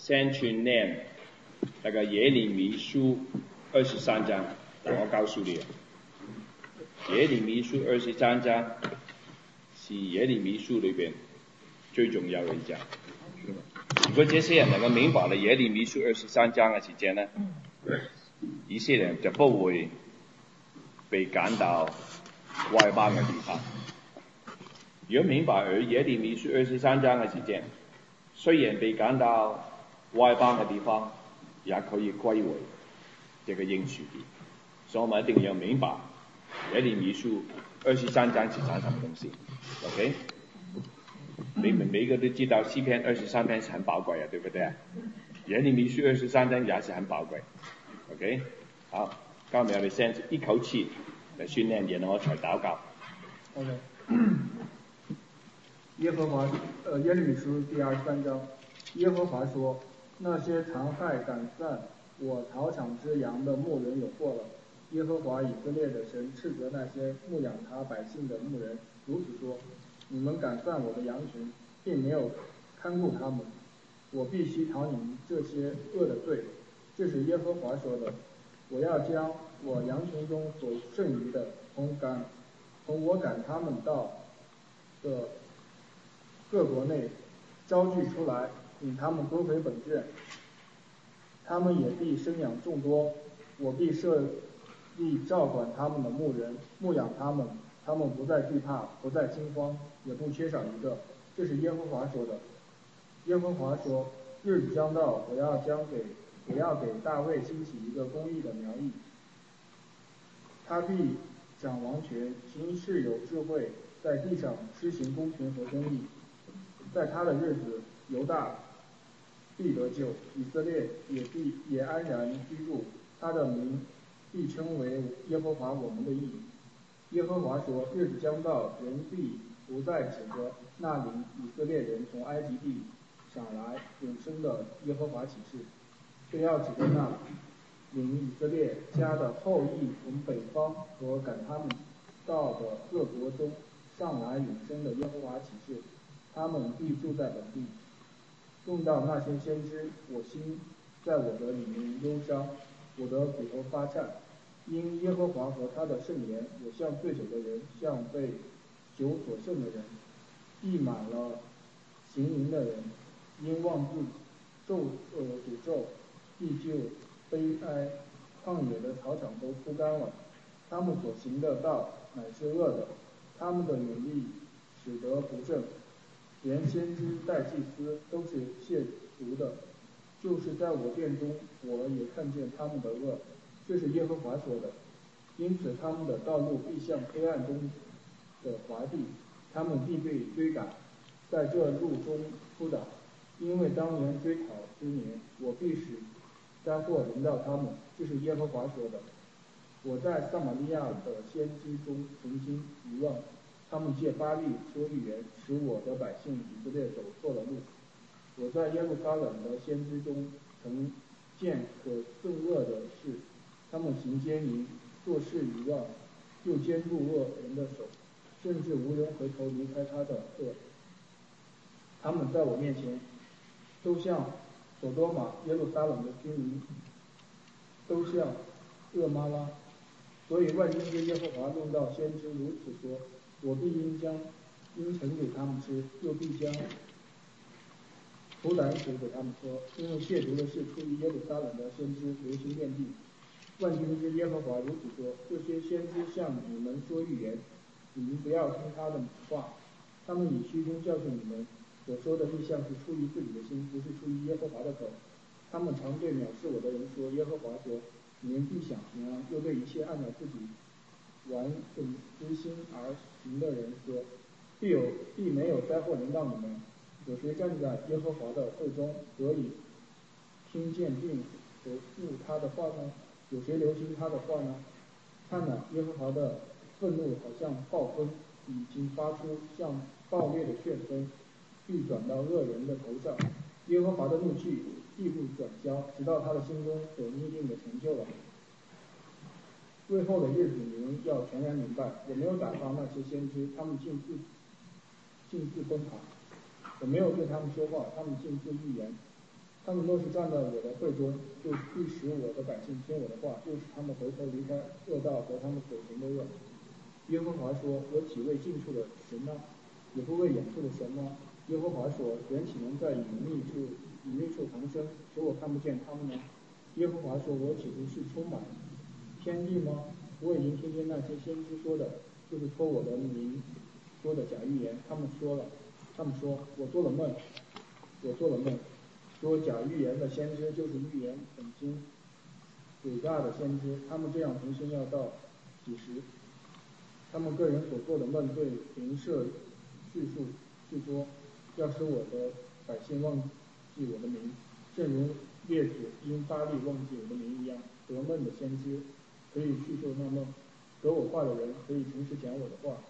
先去念那个耶利米书23章，我告诉你，耶利米书23章是耶利米书里边最重要的一章。如果这些人能够明白了耶利米书23章嘅時間呢，以色列人就不會被趕到外邦嘅地方。如果明白耶利米書23章嘅時間，雖然被趕到外邦嘅地方，也可以歸回這個應許地。所以我們一定要明白耶利米書23章是講什麼東西。OK？每個都知道詩篇23篇是很寶貴啊，對不對啊？耶利米書23章也是很寶貴。OK？ 好，今日我哋先一口氣嚟訓練，然後我才禱告。 OK。耶利米書第23章，耶和華說：那些殘害趕散我草場之羊的牧人有禍了。耶和華以色列的神斥責那些牧養他百姓的牧人，如此說：你們趕散我的羊群，並沒有看顧他們，我必須討你們這些惡的罪。這是耶和華說的。我要將我羊群中所剩餘的，從我趕他們到的各國內招聚出來，引他們歸回本卷。他們也必生養眾多，我必設立照管他們的牧人，牧養他們，他們不再懼怕，不再驚慌，也不缺少一個。這是耶和華說的。耶和華說：日子將到，我要給大衛興起一個公義的苗裔，他必掌王權，行事有智慧，在地上施行公平和公義。在他的日子，猶大必得救，以色列也安然居住，他的名必稱為耶和華我們的義。耶和華說：日子將到，人必不再指責那領以色列人從埃及地上來永生的耶和華起誓，卻要指着那領以色列家的後裔從北方和趕他們到的各國中上來永生的耶和華起誓，他們必住在本地。論到那些先知，我心在我的裡面憂傷，我的骨頭發顫，因耶和華和他的聖言，我像醉酒的人，像被酒所勝的人，溢滿了行淫的人，因妄自詛咒，地就悲哀，曠野的草場都枯乾了。他們所行的道乃是惡的，他們的眼力使得不正，連先知帶祭司都是褻瀆的。就是在我殿中，我也看見他們的惡。這是耶和華說的。因此他們的道路必像黑暗中的滑地，他們必被追趕，在這路中撲倒。因為當年追討之年，我必使災禍臨到他們。這是耶和華說的。我在撒瑪利亞的先知中曾經愚妄，他們借巴力說預言，使我的百姓以色列走錯了路。我在耶路撒冷的先知中曾見可憎惡的事，他們行奸淫，做事愚妄，又堅住惡人的手，甚至無人回頭離開他的惡。他們在我面前都像所多瑪、耶路撒冷的居民，都像厄瑪拉。所以萬軍之耶和華論到先知如此說：我必應盛給他們吃，又必將苦膽水給他們喝，因為褻瀆的事出於耶路撒冷的先知，流行遍地。萬軍之耶和華如此說：這些先知向你們說預言，你們不要聽他的話，他們以虛空教訓你們，所說的異象是出於自己的心，不是出於耶和華的口。他們常對藐視我的人說：耶和華說，你們必想怎樣，又對一切按照自己玩梗之心而行的人說：必沒有災禍臨到你們。有誰站在耶和華的會中，得以聽見並回復他的話呢？有誰留心他的話呢？看哪，耶和華的憤怒好像暴風，已經發出，像暴烈的旋風，必轉到惡人的頭上。耶和華的怒氣必不轉消，直到他的心中所擬定的成就了。最後的日子，你們要全然明白，我沒有打發那些先知，他們徑自奔跑；我沒有對他們說話，他們徑自預言。 他们若是站在我的会中，就必使我的百姓听我的话，又使他们回头离开恶道和他们所行的恶。耶和华说：我岂为近处的神呢？也不为远处的神吗？耶和华说：人岂能在隐秘处藏身，使我看不见他们呢？耶和华说：我岂不是充满天地吗？我已经听见那些先知说的，就是托我的名说的假预言。他们说我做了梦，说假预言的先知就是预言本经伟大的先知，他们这样重新要到几时？他们个人所做的梦对邻舍叙说，要使我的百姓忘记我的名，正如列祖因发力忘记我的名一样。得梦的先知可以叙述那梦，得我话的人可以诚实讲我的话。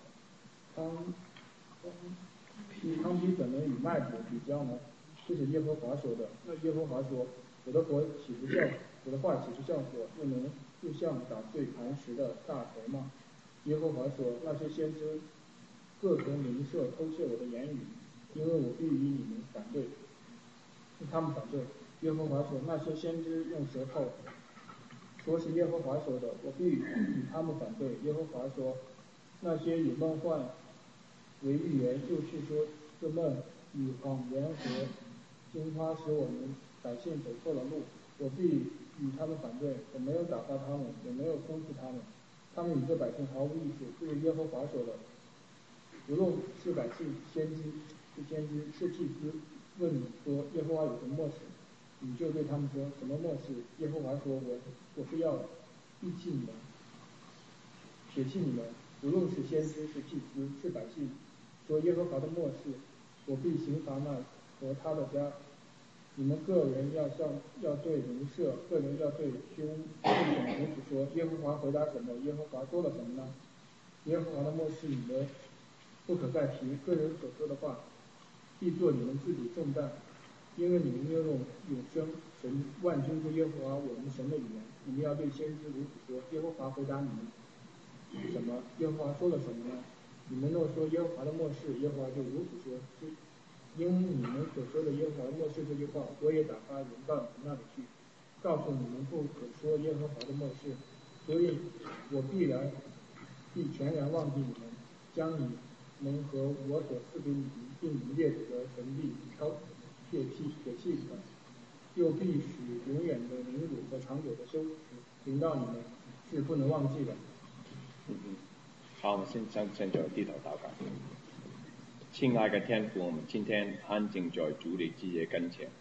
糠秕怎能与麦子比较呢？这是耶和华说的。那耶和华说：我的话岂是像火，又像打碎磐石的大锤吗？耶和华说：那些先知各从邻舍偷窃我的言语，因为我必与你们反对。他们反对。耶和华说：那些先知用舌头说是耶和华说的，我必与他们反对。耶和华说：那些以梦幻为预言，就是说这梦与谎言和惊夸使我们百姓走错了路，我必与他们反对。我没有打发他们，也没有吩咐他们，他们与这百姓毫无益处。这是耶和华说的。无论是百姓、先知、是祭司，问你说耶和华有什么默示，你就对他们说什么默示？耶和华说：我是要遗弃你们，撇弃你们。无论是先知、是祭司、是百姓，说耶和华的默示，我必刑罚那和他的家。你们个人要对邻舍，个人要对兄弟如此说。耶和华回答什么？耶和华说了什么呢？耶和华的默示你们不可再提，个人所说的话必做你们自己重担，因为你们要用永生神万军之耶和华我们神的语言。你们要对先知如此说。耶和华回答你们什么？耶和华说了什么呢？你们若说耶和华的默示，耶和华就如此说。因你们所说的耶和华的默示这句话，我也打发人到你们那里去，告诉你们不可说耶和华的默示，所以我必全然忘记你们，将你们和我所赐给你们并你们列祖的神力撇弃你们，又必使永远的凌辱和长久的羞耻临到你们，是不能忘记的。 好，我们现在低头祷告。亲爱的天父，我们今天安静在主你自己跟前，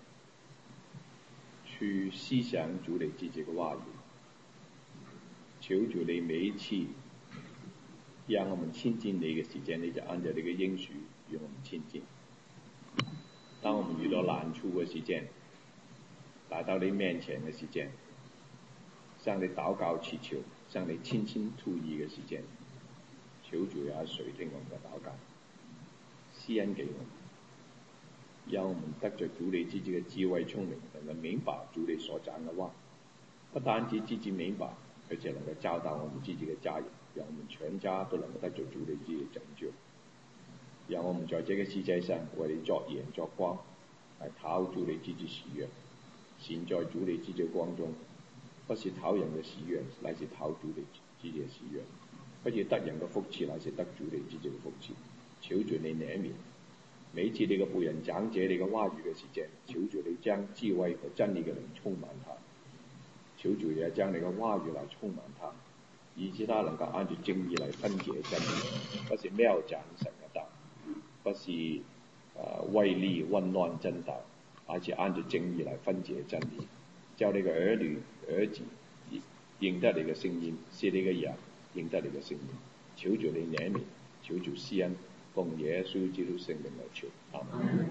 去思想主你自己的话语，求主你每一次让我们亲近你的时间，你就按照你的应许与我们亲近。当我们遇到难处的时间，来到你面前的时间，向你祷告祈求，向你倾心吐意的时间，求主也垂聽我們嘅禱告，施恩給我們，讓我們得着主你自己嘅智慧聰明，能夠明白主你所講嘅話，不單止自己明白，而且能夠教導我們自己嘅家人，讓我們全家都能夠得着主你自己嘅拯救。讓我們在這個世界上為你作鹽作光，來討主你自己喜悅，現在主你自己嘅光中，不是討人嘅喜悅，乃是討主你自己嘅喜悅。不是得人嘅福祉，乃是得主你自己嘅福祉。求住你憐憫，每次你嘅僕人講解你嘅話語嘅時間，求住你將智慧和真理嘅靈充滿他，求住也將你嘅話語來充滿他，以致他能夠按照正義嚟分解真理，不是謬講神嘅道，不是為利混亂真道，而且按照正義嚟分解真理，叫你嘅兒子認得你嘅聲音，是你嘅人認得你嘅聖名，求住你憐憫，求住施恩，奉耶穌基督聖名來求，阿們。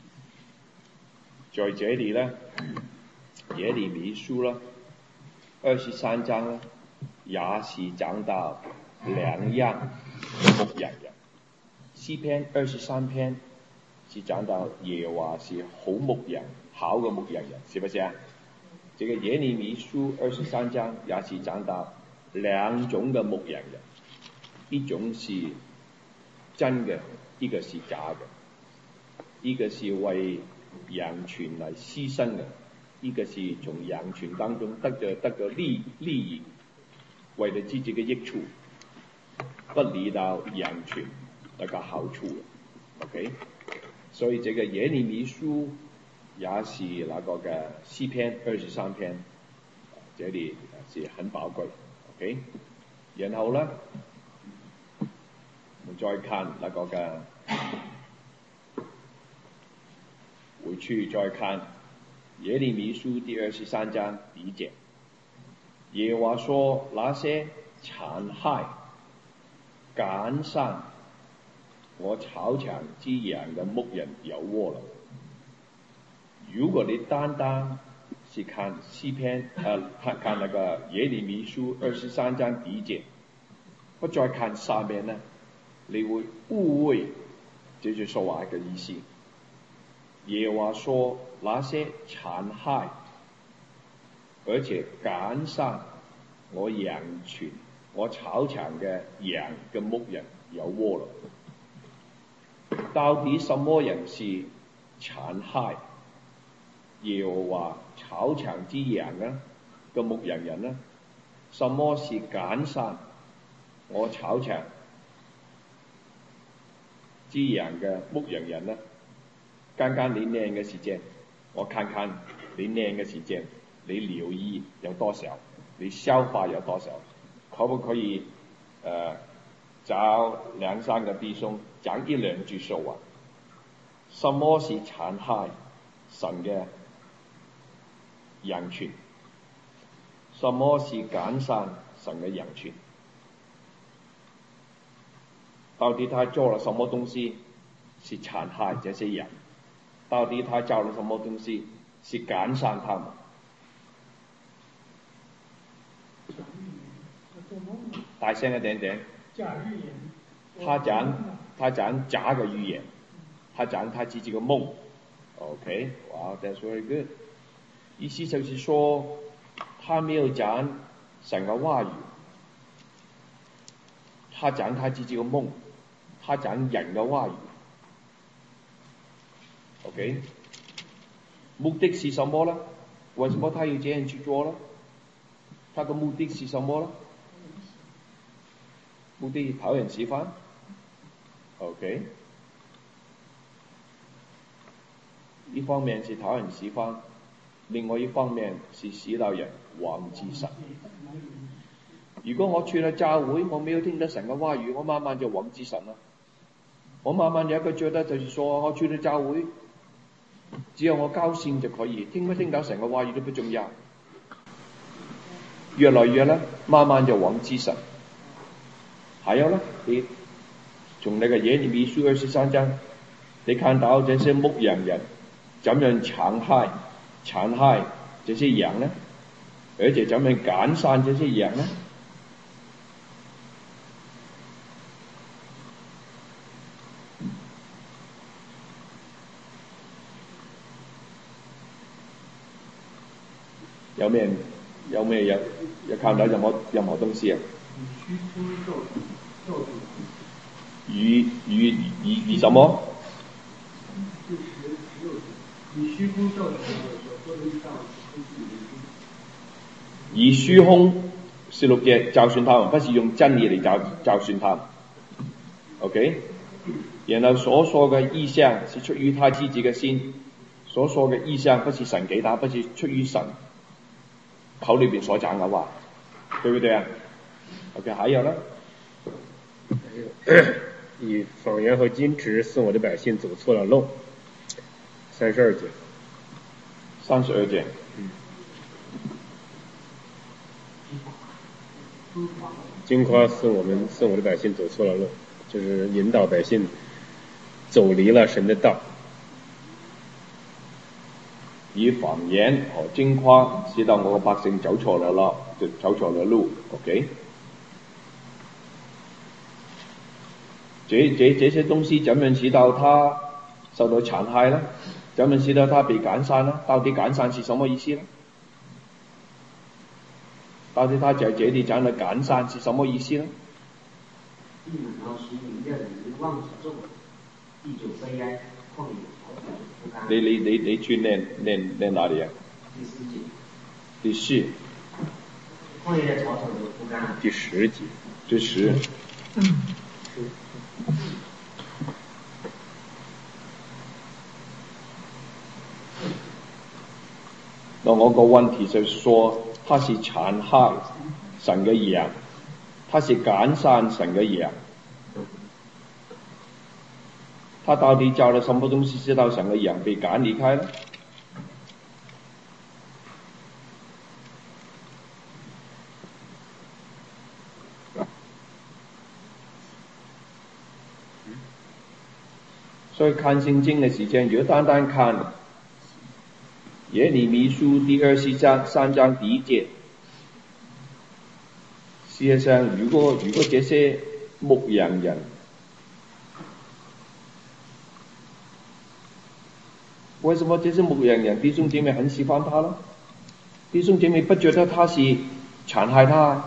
在這裡呢，耶利米書啦，23章呢，也是講到兩樣牧羊人。詩篇23篇是講到耶和華是好牧羊，好嘅牧羊人，是不是啊？這個耶利米書23章也是講到兩種嘅牧羊人。一種是真嘅，一個是假嘅，一個是為羊群嚟犧牲嘅， 一个是从羊群当中得着利益，为了自己嘅益处，不理到羊群那个好处。OK， 所以这个耶利米书也是那个嘅诗篇23篇，这里是很宝贵。OK， 然后呢，我们再看那个嘅，回去再看耶利米书第23章1节，耶和华说：那些殘害趕散我草場之羊的牧人有禍了。如果你單單是看詩篇看那個耶利米書23章1節，不再看下面呢，你會誤會這句說話嘅意思。耶和華說：那些殘害而且趕散我羊群我草場嘅羊嘅牧人有禍了。到底什麼人是殘害耶和華草場之羊呢嘅牧羊人呢？什麼是趕散我草場之羊嘅牧羊人呢？剛剛你念嘅時間，我看看你念嘅時間，你留意有多少，你消化有多少，可不可以找2-3個弟兄講1-2句說話？什麼是殘害神嘅羊群？什麼是趕散神嘅羊群？到底他做了什麼東西是殘害這些羊？到底他做了什麼東西是趕散他們？大聲一點點。他講假嘅預言，他講他自己嘅夢。OK， wow, that's very good。意思就是說，他沒有講神嘅話語，他講他自己嘅夢，他講人嘅話語。OK， 目的是什麼呢？為什麼他要這樣去做呢？他的目的是什麼呢？目的討人喜歡。OK， 一方面是討人喜歡，另外一方面是使到人忘記神。如果我去了教會，我沒有聽到神嘅話語，我慢慢就忘記神了。我慢慢有一個覺得就是說，我去了教會，只要我高興就可以，聽不聽到神嘅話語都不重要。越來越呢，慢慢就忘記神。還有呢，你從那個耶利米書23章，你看到這些牧羊人怎樣殘害這些羊呢？而且怎樣趕散這些羊呢？有沒有看到任何東西啊？與什麼？以虛空16節教訓他們，不是用真理嚟教訓他們。OK， 然後所說嘅意象是出於他自己嘅心，所說嘅意象不是神給他，不是出於神口裏邊所講嘅話，對不對啊 ？OK， 還有呢？ 以謊言和金池使我的百姓走錯了路。32節。 32節。 金誇使我的百姓走錯了路，就是引導百姓走離了神的道。 以謊言和金誇使到我的百姓走錯了路。OK。這些東西怎樣使到他受到殘害呢？怎樣使到他被趕散呢？到底趕散是什麼意思呢？到底他在這裡講的趕散是什麼意思呢？你去念哪裡啊？ 第4。 旷野的草场都枯干。 第10节。 第10。那我個問題就說，他是殘害神嘅羊，他是趕散神嘅羊，他到底教了什麼東西，知道神嘅羊被趕離開呢？所以看聖經嘅時間，如果單單看耶利米書第23章第1節，事實上，如果這些牧羊人，為什麼這些牧羊人弟兄姐妹很喜歡他呢？弟兄姐妹不覺得他是殘害他？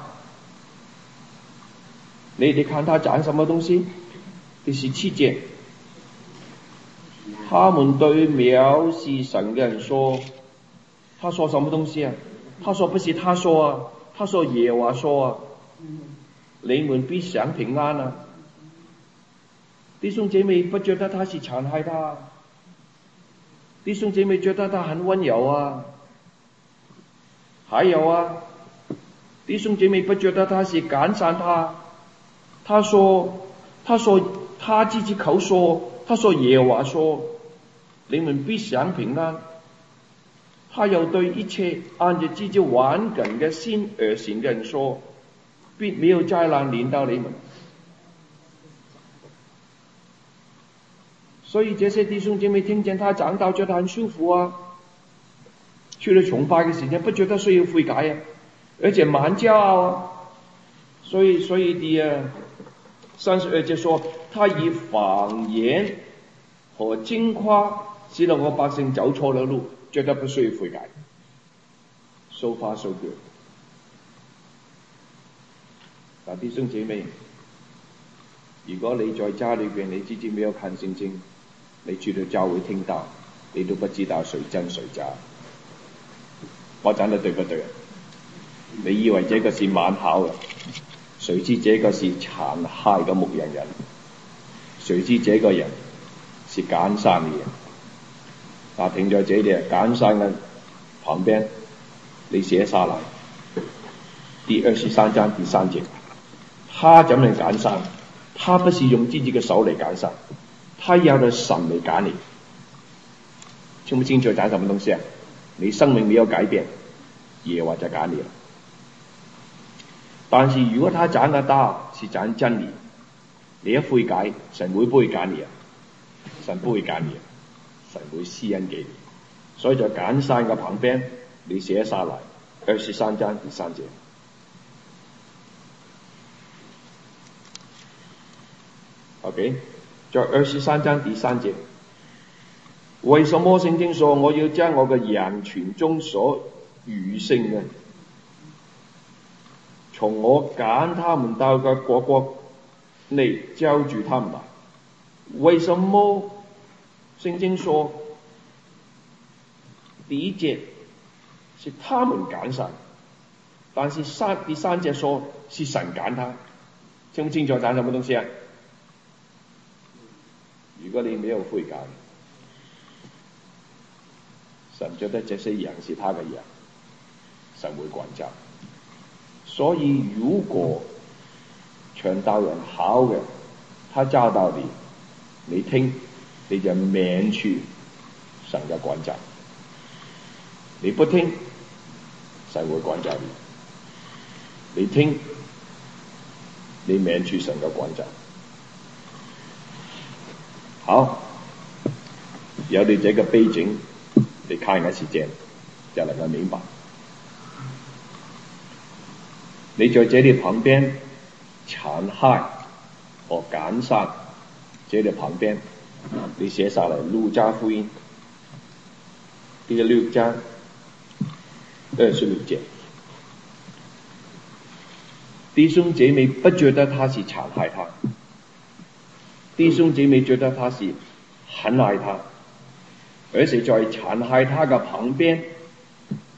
你哋看他講什麼東西？第17節。他們對藐視神嘅人說，他說什麼東西啊？他說不是他說啊，他說耶和華說啊，你們必享平安啊！弟兄姐妹不覺得他是殘害他？弟兄姐妹覺得他很溫柔啊？還有啊，弟兄姐妹不覺得他是趕散他？他說他自己口說，他說耶和華說，你們必享平安。他又對一切按着自己頑梗嘅心而行嘅人說，必沒有災難臨到你們。所以這些弟兄姐妹聽見他講道，覺得很舒服啊，去了崇拜嘅時間不覺得需要悔改啊，而且蠻驕傲啊。所以第32節說，他以謊言和矜誇使到我百姓走錯了路，覺得不需要悔改。So far so good。但弟兄姐妹，如果你在家裏邊你自己沒有看聖經，你去到教會聽到，你都不知道誰真誰假。我講得對不對？你以為這個是蠻好嘅，誰知這個是殘害嘅牧羊人，誰知這個人是趕散嘅人。停在這裏趕散嘅旁邊，你寫下來，第23章第3節，他怎樣趕散？他不是用自己嘅手嚟趕散，他要到神嚟趕你。清不清楚講什麼東西啊？你生命沒有改變，耶和華就趕你了。但是如果他講嘅道是講真理，你一悔改，神會不會趕你啊？神不會趕你啊，神會施恩給你。所以在趕散嘅旁邊，你寫下來23章第3節。OK， 在23章第3節，為什麼聖經說我要將我嘅羊群中所餘剩嘅，從我趕他們到嘅各國內交住他們來？為什麼聖經說第1節是他們趕散，但是第3節說是神趕他？清唔清楚講什麼東西啊？如果你沒有悔改，神覺得這些羊是他的羊，神會管教。所以如果傳道人好嘅，他教導你，你聽，你就免去神嘅管教；你不聽，神會管教你。你聽，你免去神嘅管教。好，有你這個背景，你看嘅時間就能夠明白。你在這裏旁邊殘害和趕散，這裏旁邊你寫下來路加福音第6章26節。弟兄姐妹不覺得他是殘害他，弟兄姐妹覺得他是很愛他，而且在殘害他嘅旁邊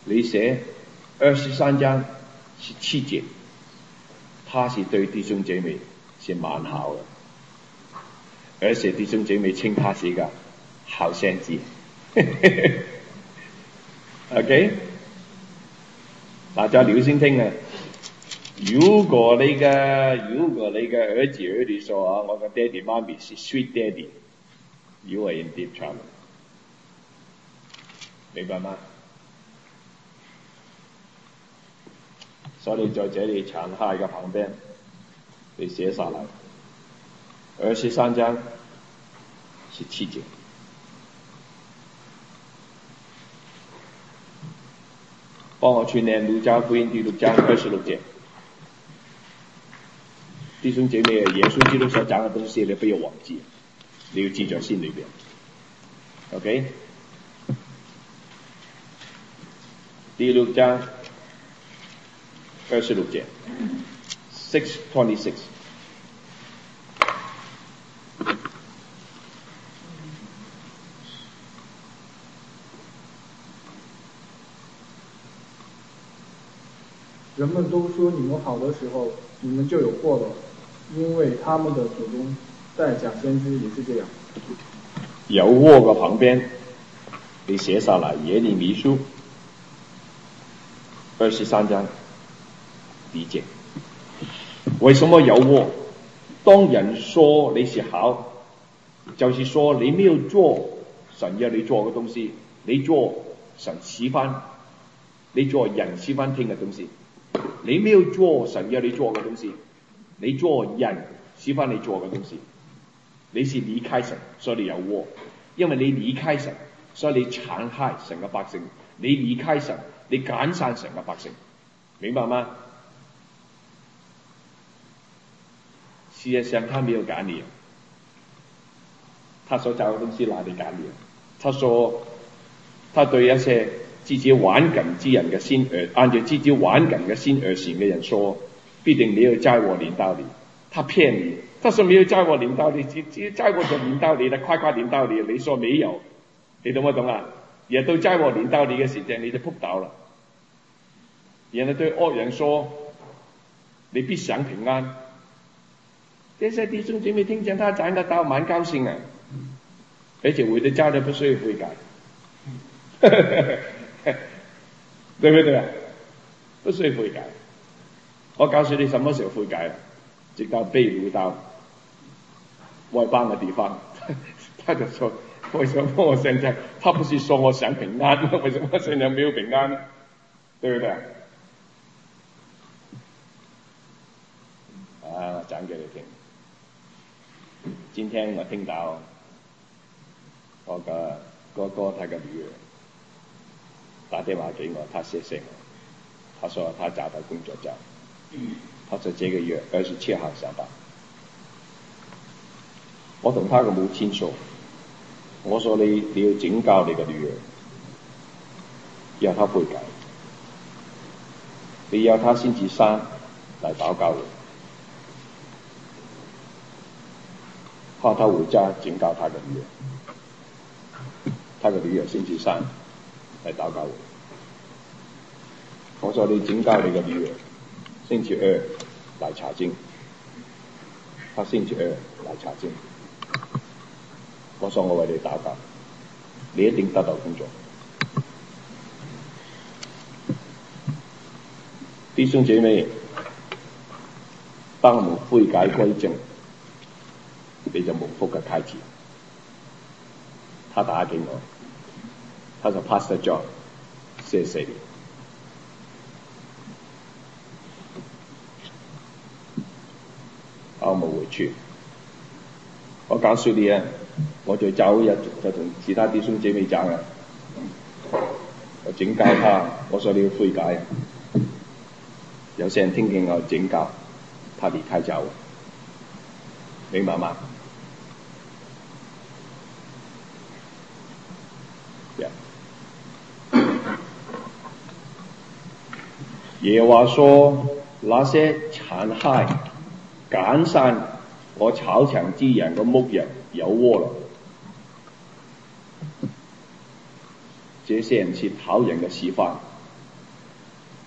你写23章17节，他是对弟兄姐妹是蛮好的，而且弟兄姐妹称他是一个好先知。OK， 大家留心听啊！如果你嘅兒子兒女說啊，我嘅爹哋媽咪是 sweet daddy， you are in deep trouble， 明白嗎？所以在這裡殘骸嘅旁邊，你寫下來，23章17節。幫我去念路加福音第6章26節。弟兄姐妹，耶穌基督所講嘅東西，你不要忘記，你要記在心裏邊。OK， 第6章26節 6:26。 人们都说你们好的时候，你们就有祸了，因为他们的祖宗在假先知也是这样。 有禍嘅旁邊，你寫下來耶利米書23章1節。為什麼有禍？當人說你是好，就是說你沒有做神要你做嘅東西，你做神喜歡，你做人喜歡聽嘅東西。你沒有做神要你做嘅東西，你做人喜歡你做嘅東西，你是離開神，所以你有禍。因為你離開神，所以你殘害神嘅百姓，你離開神，你趕散神嘅百姓，明白嗎？事實上他沒有趕你，他所找嘅東西哪裏趕你？他說他對一些自己頑梗之人嘅心按照自己頑梗嘅心而行嘅人說，必定沒有在我領到你。他騙你，他說沒有在我領到你，只在我就領到你了，快領到你，你說沒有，你懂唔懂啊？也都在我領到你嘅時間，你就撲倒了。然後對惡人說，你必享平安。這些弟兄姐妹聽見他講得到，蠻高興啊，而且為了家都不需要悔改。對不對啊？不需要悔改。我告訴你什麼時候悔改啊？直到被擄到外邦嘅地方，他就說：為什麼我現在他不是說我想平安嗎？為什麼現在沒有平安呢？對不對啊？我講給你聽。今天我聽到我個哥哥他嘅女兒打電話給我，他謝謝我，他說他找到工作找，他說這個月27號上班。我同他嘅母親說，我說你要警告你嘅女兒，要他悔改，你要他星期3來禱告我，怕他回家警告他嘅女兒，他嘅女兒星期3來禱告我。我說你警告你嘅女兒，星期2來查經，他星期2來查經。我說我為你禱告，你一定得到工作。弟兄姐妹，當我們悔改歸正，你就蒙福嘅開始。他打給我，他說 Pastor John，謝謝你。我冇回去。我告訴你啊，我就早日就同其他弟兄姐妹講啦，我警告他，我說你要悔改。有些人聽見我警告，他離開教會，明白嗎？Yeah. 耶和華說，那些殘害趕散我草場之人嘅牧人有禍了。這些人是討人嘅喜歡，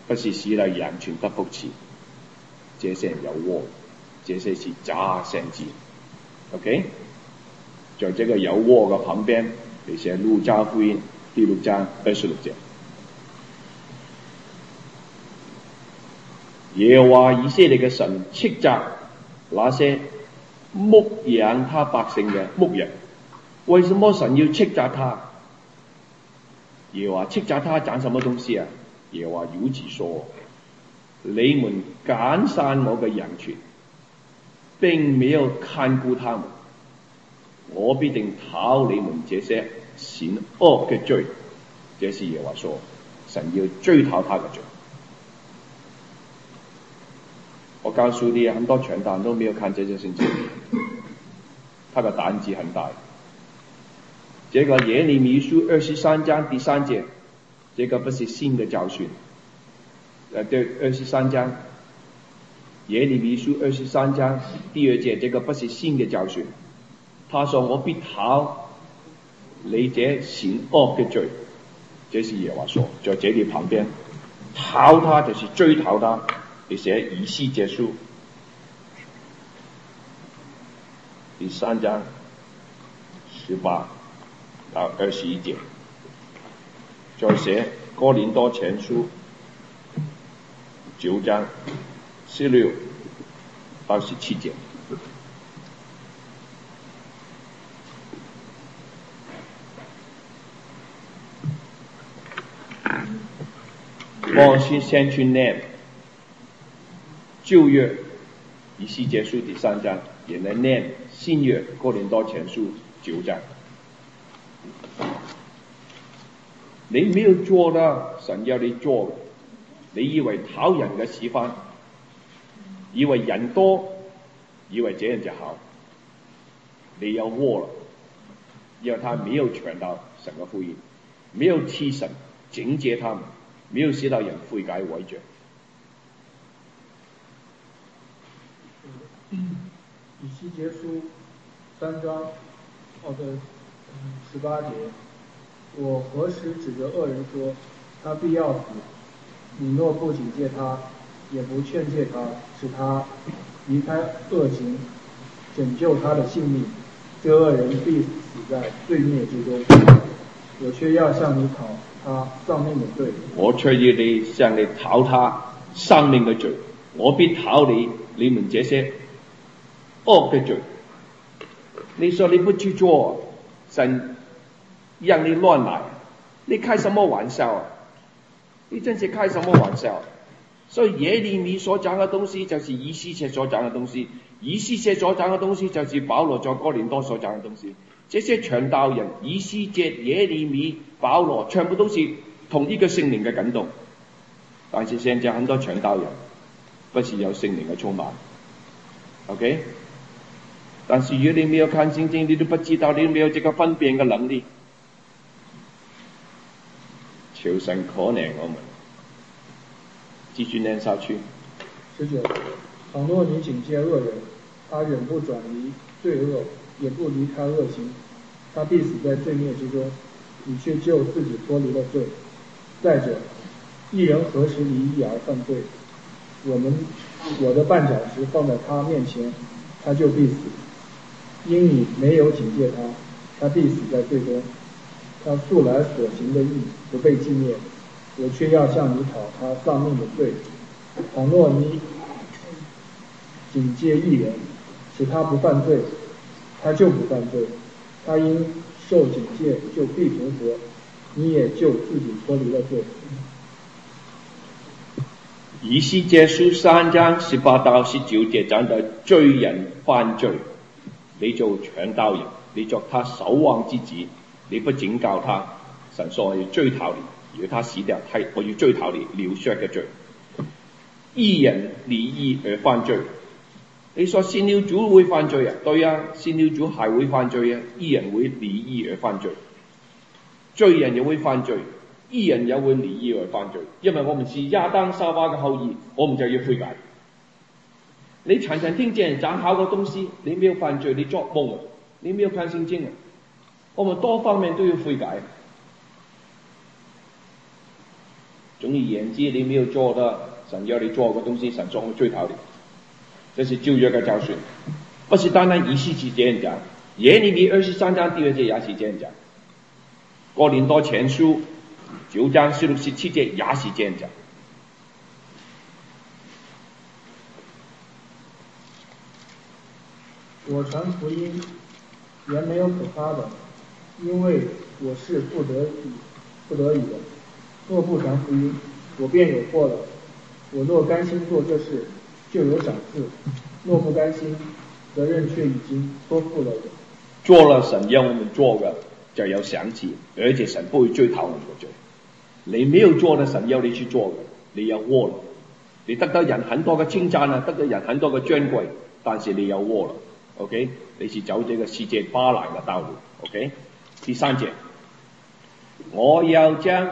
不是使了羊群得福祉，這些有禍，這些是假先知。OK， 在這個有禍嘅旁邊，你寫路加福音第6章26節。耶和華以色列嘅神斥責那些牧養他百姓嘅牧人。為什麼神要斥責他？耶和華斥責他講什麼東西啊？耶和華如此說：你們趕散我嘅羊群，並沒有看顧他們，我必定討你們這些善惡嘅罪。這是耶和華說，神要追討他嘅罪。我告訴你，很多傳道人都沒有看這些聖經，他的膽子很大。這個耶利米書23章第3節，這個不是新的教訓。對，23章，耶利米書23章第2節，這個不是新的教訓。他說：我必討你這善惡嘅罪。這是耶和華說，在這裏旁邊，討他就是追討他。你寫以西結書第3章18到21節，再寫哥林多前書9章16到17節。我先去念舊約以西結書第3章，也能念新約哥林多前書9章。你沒有做的，神要你做的。你以為討人嘅喜歡，以為人多，以為這樣就好，你要禍了，因為他沒有傳到神嘅福音，沒有替神警戒他們，沒有使到人悔改為着。 以西結書3章18節，我何時指着惡人說他必要死？你若不警戒他，也不勸戒他，使他離開惡行，拯救他的性命，這惡人必死在罪孽之中。我卻要向你討他喪命的罪。我卻要向你討他喪命的罪。我必討你們這些惡的罪。你說你不去做，神讓你亂來，你開什麼玩笑啊？你真是開什麼玩笑？所以耶利米所講嘅東西就是以西結所講嘅東西，以西結所講嘅東西就是保羅在哥林多所講嘅東西。這些傳道人以西結、耶利米、保羅全部都是同一個聖靈嘅感動，但是現在很多傳道人不是有聖靈嘅充滿。OK， 但是如果你沒有看聖經，你都不知道，你都沒有這個分辨嘅能力。求神可憐我們，繼續念下去。19，倘若你警戒惡人，他永不轉離罪惡，也不離開惡行，他必死在罪孽之中，你卻救自己脫離了罪。再者，義人何時離義而犯罪？我的絆腳石放在他面前，他就必死，因你沒有警戒他，他必死在罪中。他素來所行的義不被紀念，我卻要向你討他喪命的罪。倘若你警戒義人，使他不犯罪，他就不犯罪，他因受警戒就必存活，你也就自己脫離了罪。以西結書3章18到19節講到罪人犯罪，你做傳道人，你作他守望之子，你不警告他，神說我要追討你，如果他死掉，我要追討你流血嘅罪。義人離義而犯罪，你說信了主會犯罪啊？對啊，信了主係會犯罪啊，義人會離義而犯罪，罪人也會犯罪，義人也會離義而犯罪，因為我們是亞當夏娃嘅後裔，我們就要悔改。你常常聽見人講好嘅東西，你沒有犯罪，你作夢啊，你沒有看聖經啊。我們多方面都要悔改。總总而言之，你没有做的，神要你做嘅东西，神总会追讨你。这是旧约嘅教训，不是单单仪式是这样讲，耶利米23章第2节也是这样讲，哥林多前书9章16、17节也是这样讲。 我传福音原没有可发的，因为我是不得已的。若不传福音，我便有祸了。我若甘心做这事，就有赏赐；若不甘心，责任却已经托付了我。 做了神要我们做的，就有赏赐，而且神不会追讨我们的罪。你没有做的，神要你去做的，你有禍了。你得到人很多嘅稱讚啊，得到人很多嘅尊貴，但是你有禍了。OK， 你是走這個世界巴蘭嘅道路。OK， 第3節，我要將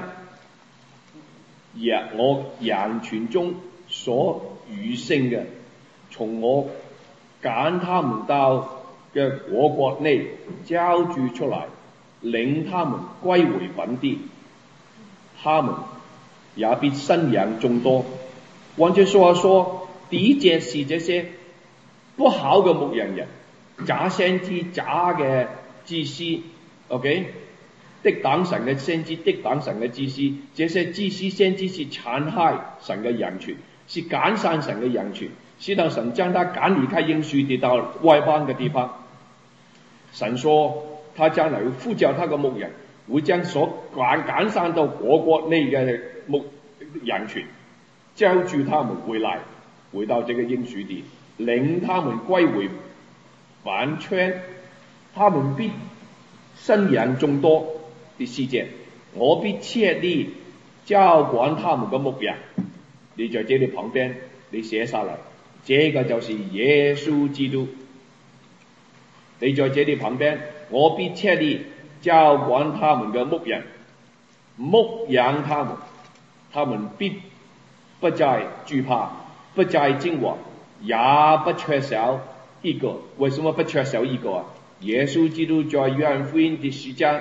我人群中所餘剩嘅，從我揀他們到嘅我國內招聚出來，領他們歸回本地，他們也必生養眾多。換句說，第一件是這些不好嘅牧羊人、假先知、假嘅祭司 ，OK， 敵擋神嘅先知、敵擋神嘅祭司，這些祭司先知是殘害神嘅人群，是趕散神嘅人群，是讓神將他趕離開應許地到外邦嘅地方。神說，他將來會呼召他嘅牧人，會將所趕散到我國內嘅人群，招聚他們回來，回到這個應許地，領他們歸回本村，他們必生養眾多。第4節，我必設立教管他們嘅牧人。你在這裏旁邊，你寫下來，這個就是耶穌基督。你在這裏旁邊，我必設立教管他們嘅牧人，牧養他們，他們必不再懼怕，不再驚惶，也不缺少一個。為什麼不缺少一個啊？耶穌基督在約翰福音第10章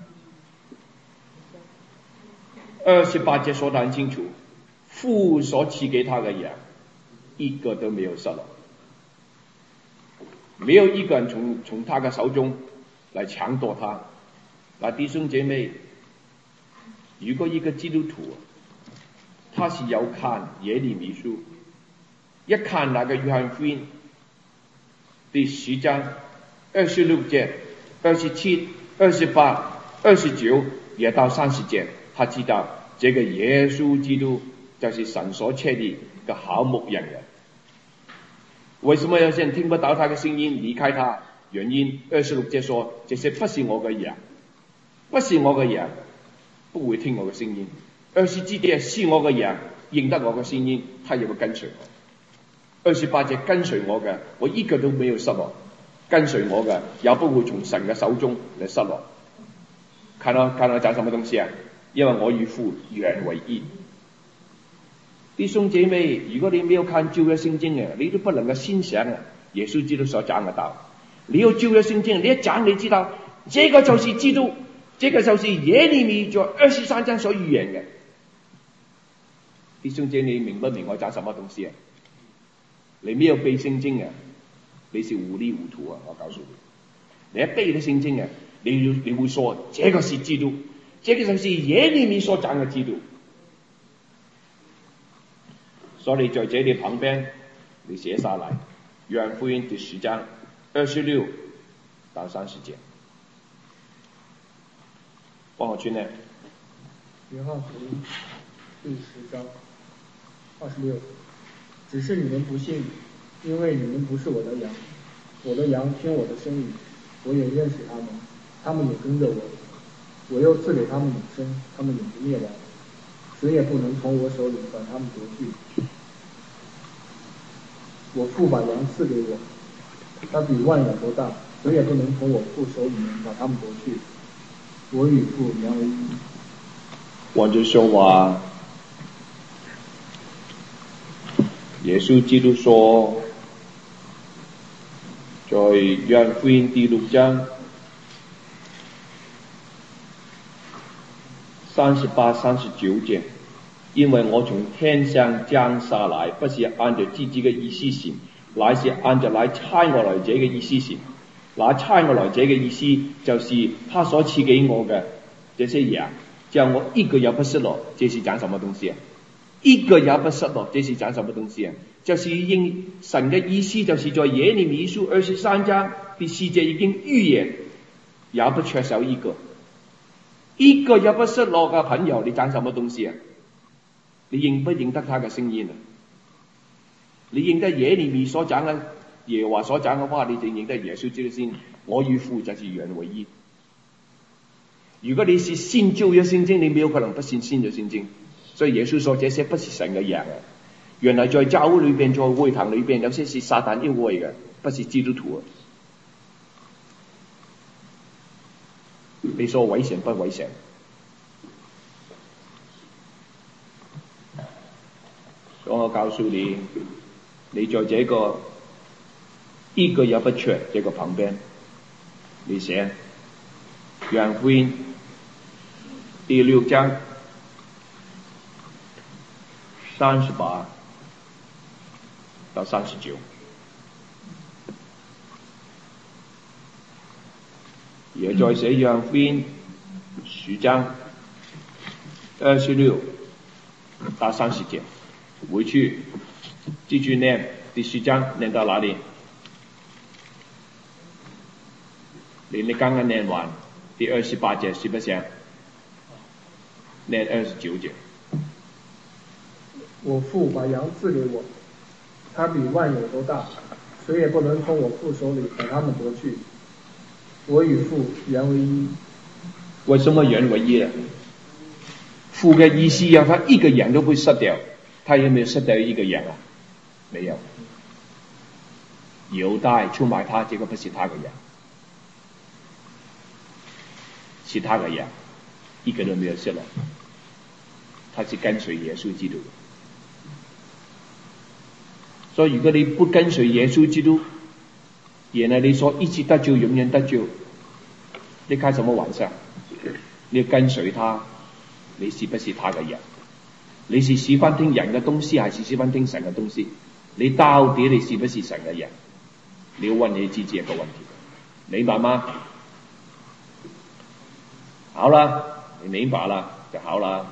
28節說得很清楚，父所賜給他嘅羊，一個都沒有失落，沒有一個人從他嘅手中來搶奪他。嗱，弟兄姐妹，如果一個基督徒他是有看耶利米書，一看那個約翰福音第10章26節、27、28、29也到30節，他知道這個耶穌基督就是神所設立嘅好牧羊人。為什麼有些人聽不到他嘅聲音離開他？原因26節說，這些不是我嘅羊，不是我嘅羊，不會聽我嘅聲音。27節是我嘅羊，認得我嘅聲音，他也會跟隨我。28節跟隨我嘅，我一個都沒有失落，跟隨我嘅也不會從神嘅手中嚟失落。看到講什麼東西啊？因為我與父原為一。弟兄姐妹，如果你沒有看舊約聖經啊，你都不能夠欣賞啊耶穌基督所講嘅道。你要舊約聖經，你一講你知道，這個就是基督，這個就是耶利米在23章所預言嘅。弟兄姐妹，你明不明我講什麼東西啊？你沒有背聖經啊，你是糊裡糊塗啊！我告訴你，你一背咗聖經啊，你會說這個是基督，這個就是耶利米所講嘅基督。所以在這裏旁邊，你寫下來，約翰福音第10章26到30節。幫我去呢？ 約翰福音第10章26，只是你們不信，因為你們不是我的羊，我的羊聽我的聲音，我也認識他們，他們也跟着我，我又賜給他們永生，他們永不滅亡，誰也不能從我手裏把他們奪去。我父把羊賜給我，他比萬羊都大，誰也不能從我父手裏面把他們奪去。我與父原為一。 換句說話，耶穌基督說，在約翰福音第6章38、39節， 因为我从天上降下来，不是按照自己的意思行，乃是按照来差我來者嘅意思行。那差我來者嘅意思，就是他所賜給我嘅這些嘢，叫我一個也不失落。這是講什麼東西啊？一個也不失落，這是講什麼東西啊？就是應神嘅意思，就是在耶利米書23章第4節已經預言，也不缺少一個也不失落嘅朋友，你講什麼東西啊？你認不認得他嘅聲音啊？你認得耶利米所講嘅耶和華所講嘅話，你就認得耶穌基督先。我與父就是二人為一。如果你是先舊約聖經，你沒有可能不信新約聖經。所以耶穌說這些不是神嘅人啊。原來在教會裏邊，在會堂裏邊，有些是撒旦一位嘅，不是基督徒啊。你說危險不危險？所以我告訴你，你在這個一個也不缺這個旁邊，你寫約翰福音第6章38到39，也再寫約翰福音10章26到30節。回去繼續念第10章，念到哪裡？你剛剛念完第28節，是不是？念29節。 我父把羊賜給我，他比萬有都大，誰也不能從我父手裡把他們奪去。我與父原為一。 為什麼原為一呢？父嘅意思讓他一個人都不會失掉。他有沒有失掉一個人啊？沒有。猶大出賣他，這個不是他嘅人，是他嘅人，一個都沒有失落。他是跟隨耶穌基督。所以如果你不跟隨耶穌基督，原來你說一次得救永遠得救，你開什麼玩笑？你要跟隨他，你是不是他嘅人？你是喜歡聽人嘅東西，還是喜歡聽神嘅東西？你到底你是不是神嘅人？你要問你自己一個問題，明白嗎？好啦，你明白啦就好啦。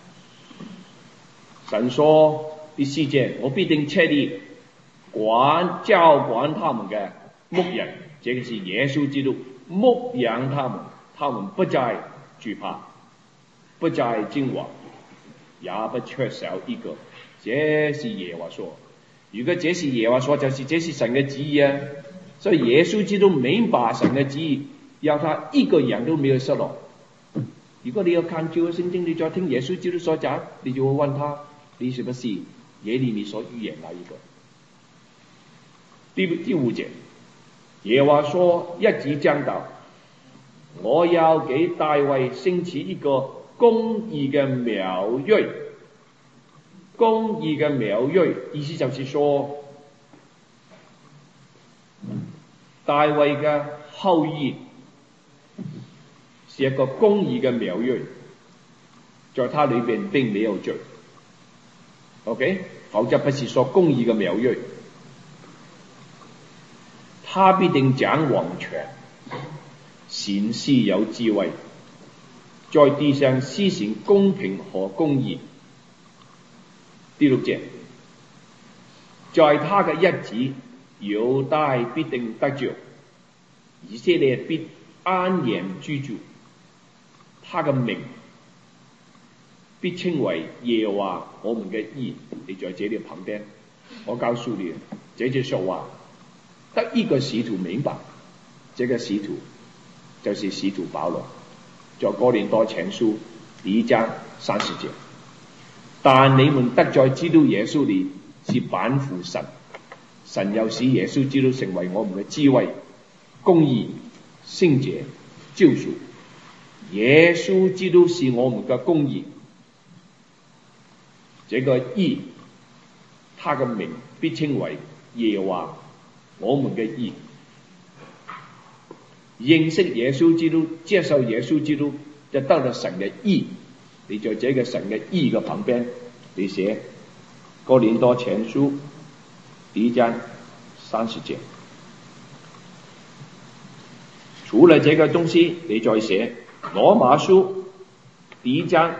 神說第4節，我必定設立教管他們嘅牧人，這個是耶穌基督牧養他們，他們不再懼怕，不再驚惶，也不缺少一個。這是耶和華說。如果這是耶和華說，就是這是神嘅旨意啊。所以耶穌基督明白神嘅旨意，要他一個人都沒有失落。如果你要看舊約聖經，你再聽耶穌基督所講，你就會問他，你是不是耶利米所預言那一個？第5節，耶和華說：日子將到，我要給大衛興起一個公義嘅苗裔。公義嘅苗裔，意思就是說，大衛嘅後裔是一個公義嘅苗裔，在他裏邊並沒有罪。OK， 否則不是說公義嘅苗裔。他必定掌王權，善施有智慧，在地上施行公平和公義。第6節，在他嘅日子，猶大必定得救，以色列必安然居住，他嘅名必稱為耶和華我們嘅義。你在這裏旁邊，我告訴你，這句說話得一個使徒明白，這個使徒就是使徒保羅，在哥林多前書第1章30節。但你們得在基督耶穌裏是本乎神，神又使耶穌基督成為我們嘅智慧、公義、聖潔、救贖。耶穌基督是我們嘅公義，這個義，他嘅名必稱為耶和華我們嘅義。認識耶穌基督，接受耶穌基督，就得到神嘅義。你在這個神嘅義嘅旁邊， 你写哥林多前书第1章30节。除了这个东西，你再写罗马书第1章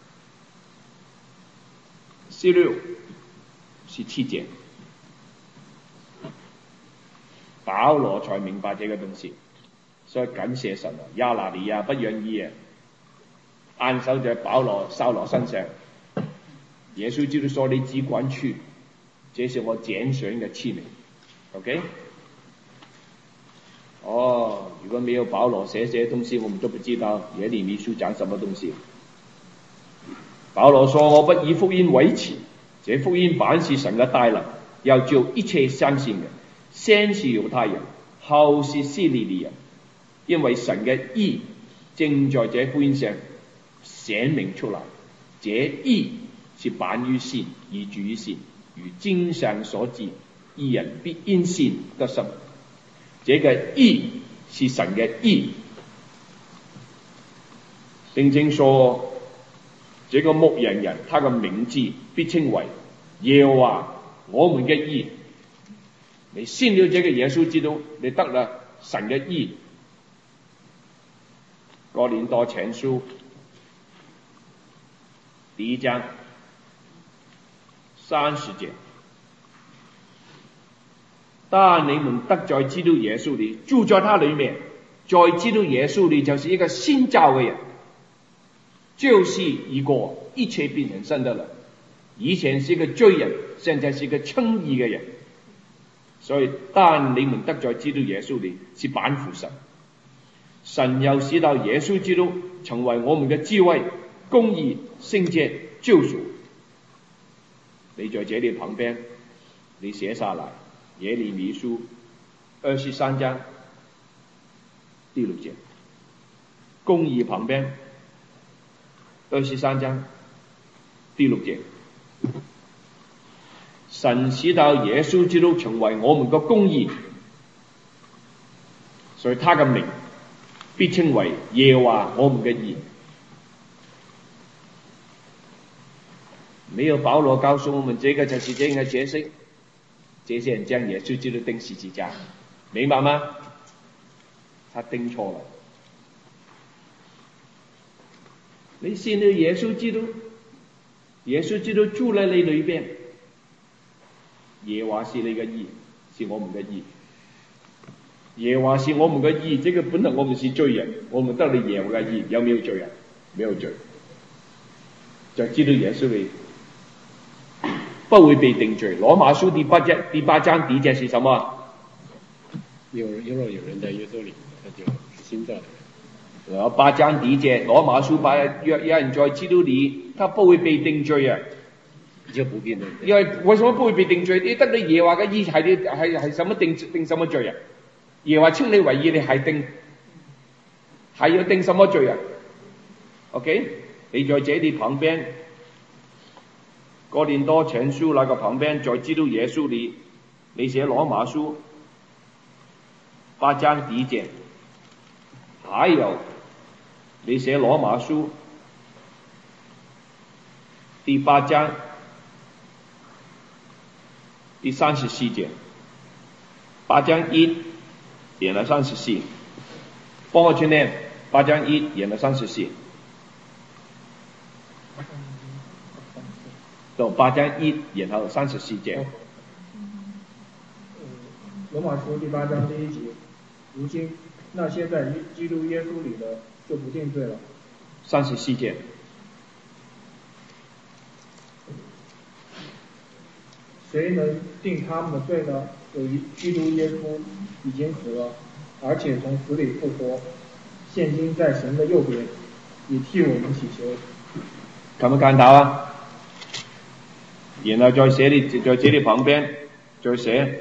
16、17节。保羅才明白這個東西，所以感謝神啊！亞拿尼亞不願意啊，按手在掃羅身上。耶穌基督說：你只管去，這是我揀選的器皿。OK？ 如果沒有保羅寫這些東西，我們都不知道耶利米書講什麼東西。保羅說：我不以福音為恥，這福音本是神的大能，要救一切相信的，先是猶太人，後是希利尼人，因為神嘅義正在這福音上顯明出來。這義是本於信，而住於信，如經上所記，義人必因信得生。這個義是神嘅義，並且說這個牧羊人，他的名字必稱為耶和華我們嘅義。你信了這個耶穌基督，你得了神嘅義。哥林多前書第1章30節。但你們得在基督耶穌裏，住在他裏面，在基督耶穌裏就是一個新造的人，舊事已過，一切變成新的了。以前是一個罪人，現在是一個稱義的人。所以但你們得在基督耶穌裏，是本乎神。神又使到耶穌基督成為我們的智慧、公義、聖潔、救贖。你在這裏旁邊，你寫下來。耶利米書23章第6節，公義旁邊23章第6節，神使到耶穌基督成為我們的公義，所以他的名必稱為耶和華我們的義。沒有保羅告訴我們這個就是這樣的解釋，這些人將耶穌基督釘十字架，明白嗎？他釘錯了。你信了耶穌基督，耶穌基督住在你裏邊，耶和華是你的義，是我們的義。耶和華是我們的義，這個本來我們是罪人，我們得了耶和華的義，有沒有罪啊？沒有罪，在基督耶穌裏不會被定罪。羅馬書第八章第1節是什麼？ 若有人在耶穌裏，他就是新造的人。 8章第1節，羅馬書若有人在基督裏，他不會被定罪啊。 就不變的。 因為什麼不會被定罪？你得了耶和華嘅義係什麼定什麼罪啊？耶和華稱你為義，你係要定什麼罪啊 ？OK， 你在這裏旁邊。哥林多前書那個旁邊，在基督耶穌裏，你寫羅馬書8章第1節，還有你寫羅馬書第8章第34節，8章1演了34，幫我去念8章1演了34。到8章1，然後34節。 羅馬書第8章第1節，如今那些在基督耶穌裏的就不定罪了。 34節。 誰能定他們的罪呢？由於基督耶穌已經死了，而且從死裏復活，現今在神的右邊，也替我們祈求。 看不看到啊？然後再寫你在這裏旁邊再寫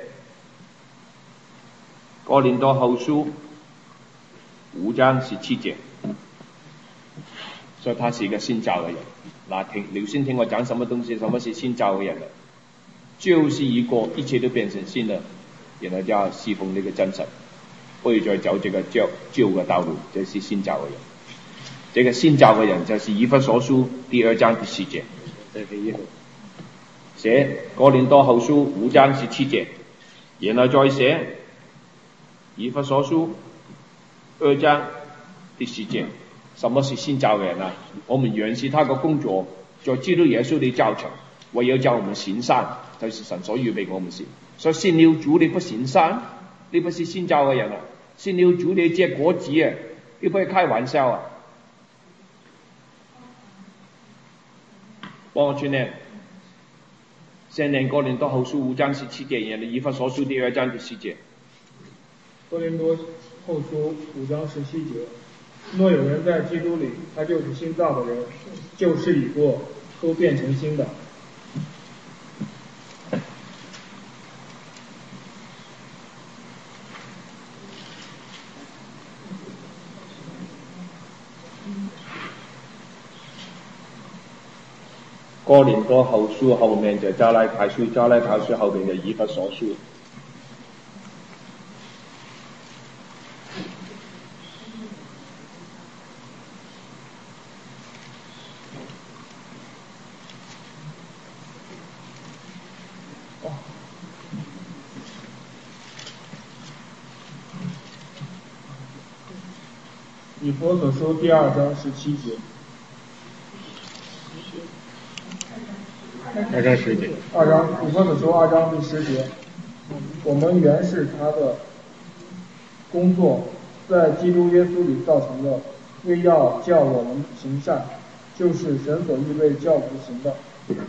哥林多後書5章17節，所以他是一個新造的人。你先聽我講什麼東西，什麼是新造的人了？舊事已過，一切都變成新的，然後就要侍奉呢個真神，不會再走這個舊的道路，這是新造的人。這個新造的人就是以弗所書第2章第4節。 写哥林多后书5章17节，然后再写以弗所书2章第10节。什么是新造的人啊？我们原是他的工作，在基督耶稣的造成，为要叫我们行善，就是神所预备我们行。所以信了主你不行善，你不是新造的人啊！信了主你结果子啊！你不会开玩笑啊！帮我去念，先念哥林多后书5章17节，然后以弗所书2章第10节。 哥林多后书5章17节，若有人在基督里，他就是新造的人，旧事已过，都变成新的。 哥林多后书后面就加拉太书，加拉太书后面就以弗所书。 以弗所书第2章17节。 2章10节。 以弗所书2章第10节，我们原是他的工作，在基督耶稣里造成的，为要叫我们行善，就是神所预备叫我们行的。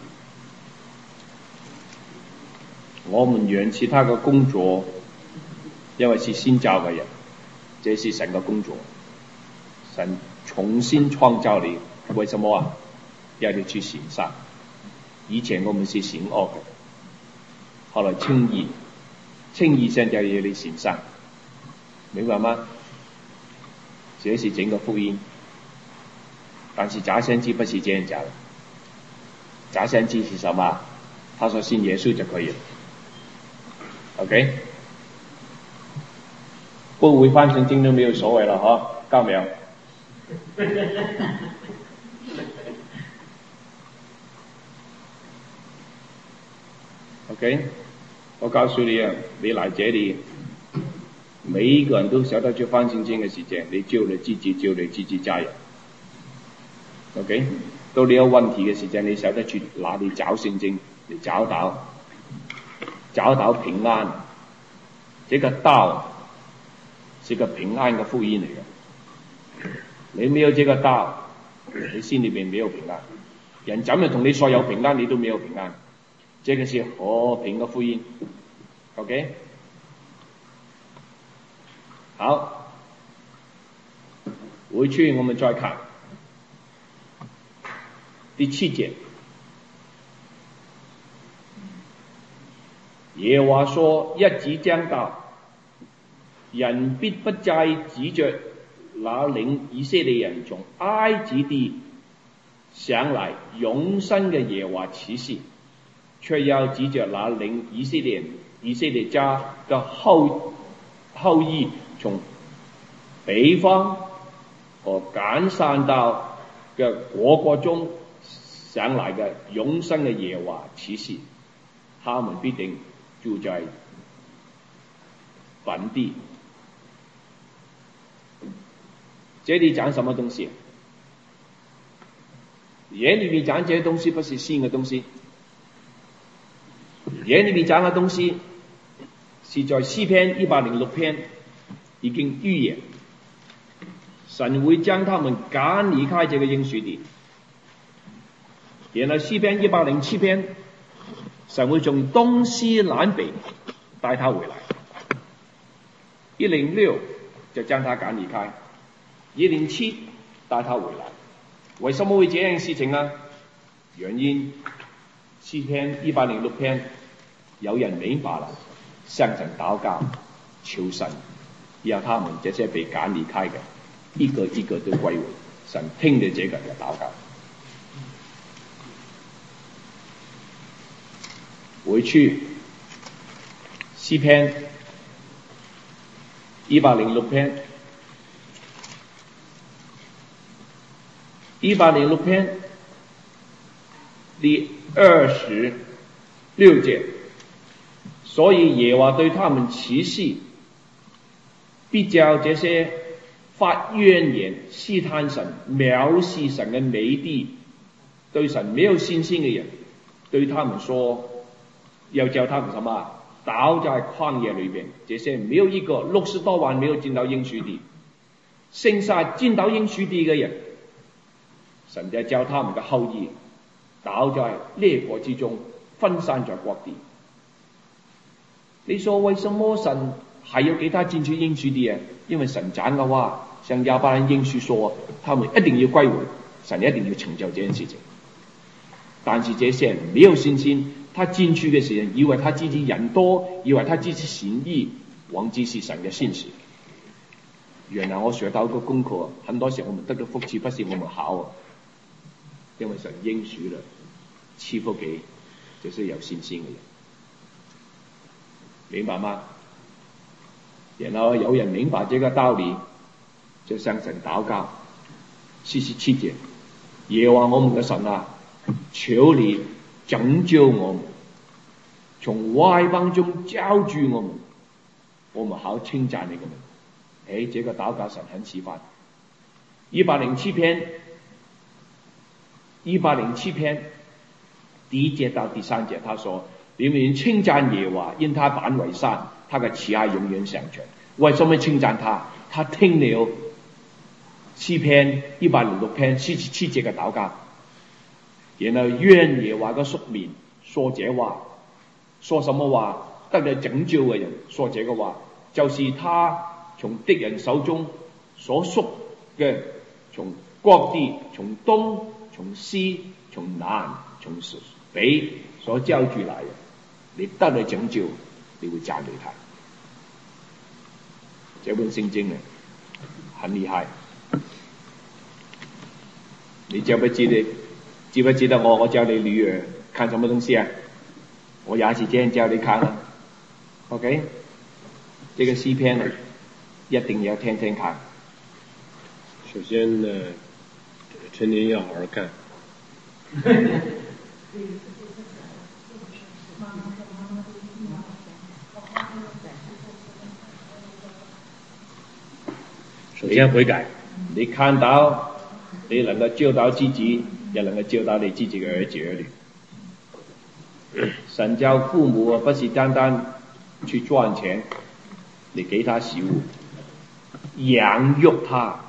我们原是他的工作，因为是新造的人，这是神的工作。神重新创造你，为什么啊？要你去行善。以前我们是行恶的，后来称义现在要你行善，明白吗？这是整个福音。但是假先知不是这样讲的，假先知是什么？他说信耶稣就可以了。OK， 不会翻圣经都没有所谓了哈，够没有？OK， 我告诉你啊，你来这里，每一个人都晓得去翻圣经的时间，你救了自己，救了自己家人。OK， 到你有问题的时间，你晓得去哪里找圣经，你找到平安。这个道是个平安的福音来的。你没有这个道，你心里面没有平安。人怎么同你说有平安，你都没有平安。这个是和平的福音 ，OK？ 好，回去我们再看第7节。耶和华說：日子將到，人必不再指着那領以色列人從埃及地上來永生嘅耶和華起誓，卻要指着那領以色列家嘅後裔從北方和揀散到嘅國國中上來嘅永生嘅耶和華起誓，他們必定住在本地。这里讲什么东西？眼里面讲这些东西不是新的东西，眼里面讲的东西是在诗篇106篇已经预言，神会将他们赶离开这个应许地。然后诗篇107篇，神会从东西南北带他回来。106就将他赶离开，107带他回来。为什么会这样事情呢？原因诗篇106篇有人明白了，向神祷告求神，让他们这些被赶离开的一个一个都归回。神听了这个的祷告。回去诗篇106篇，106篇第26节，所以耶和华对他们起誓，必叫这些发怨言、试探神、藐视神的美地、对神没有信心的人，对他们说，要叫他们什么？倒在旷野里边，这些没有一个60多万没有进到应许地，剩下进到应许地的人，神就叫他们的后裔倒在列国之中，分散在各地。你说为什么神还要给他进去应许地啊？因为神讲的话，像亚伯兰应许说，他们一定要归回，神一定要成就这件事情。但是这些人没有信心，他进去的时候，以为他自己人多，以为他自己行义，忘记是神的信使。原来我学到一个功课，很多时候我们得到福气不是我们好，因为神应许了，赐福给就是有信心的人，明白吗？然后有人明白这个道理，就向神祷告。47节，耶和华我们的神啊，求你拯救我们，从外邦中招住我们，我们好称赞你的名。这个祷告神很喜欢。107篇第1节到第3节，他说：你们称赞耶和华，因他板为善，他的慈爱永远常存。为什么称赞他？他听了诗篇106篇47节的祷告，然后愿耶和华的属民说这话，说什么话？得了拯救的人说这个话，就是他从敌人手中所赎的，从各地、从东、从西、从南、从北所招聚来的，你得了拯救，你会赞美他。这本圣经呢，很厉害。你记不记得我教你女儿看什么东西啊？我也是这样教你看啊。OK， 这个诗篇呢，一定要天天看。 首先呢，陈年要好好看。首先悔改， 你看到，你能够救到自己，也能够救到你自己的儿子儿女。神教父母不是单单去赚钱，你给他食物，养育他，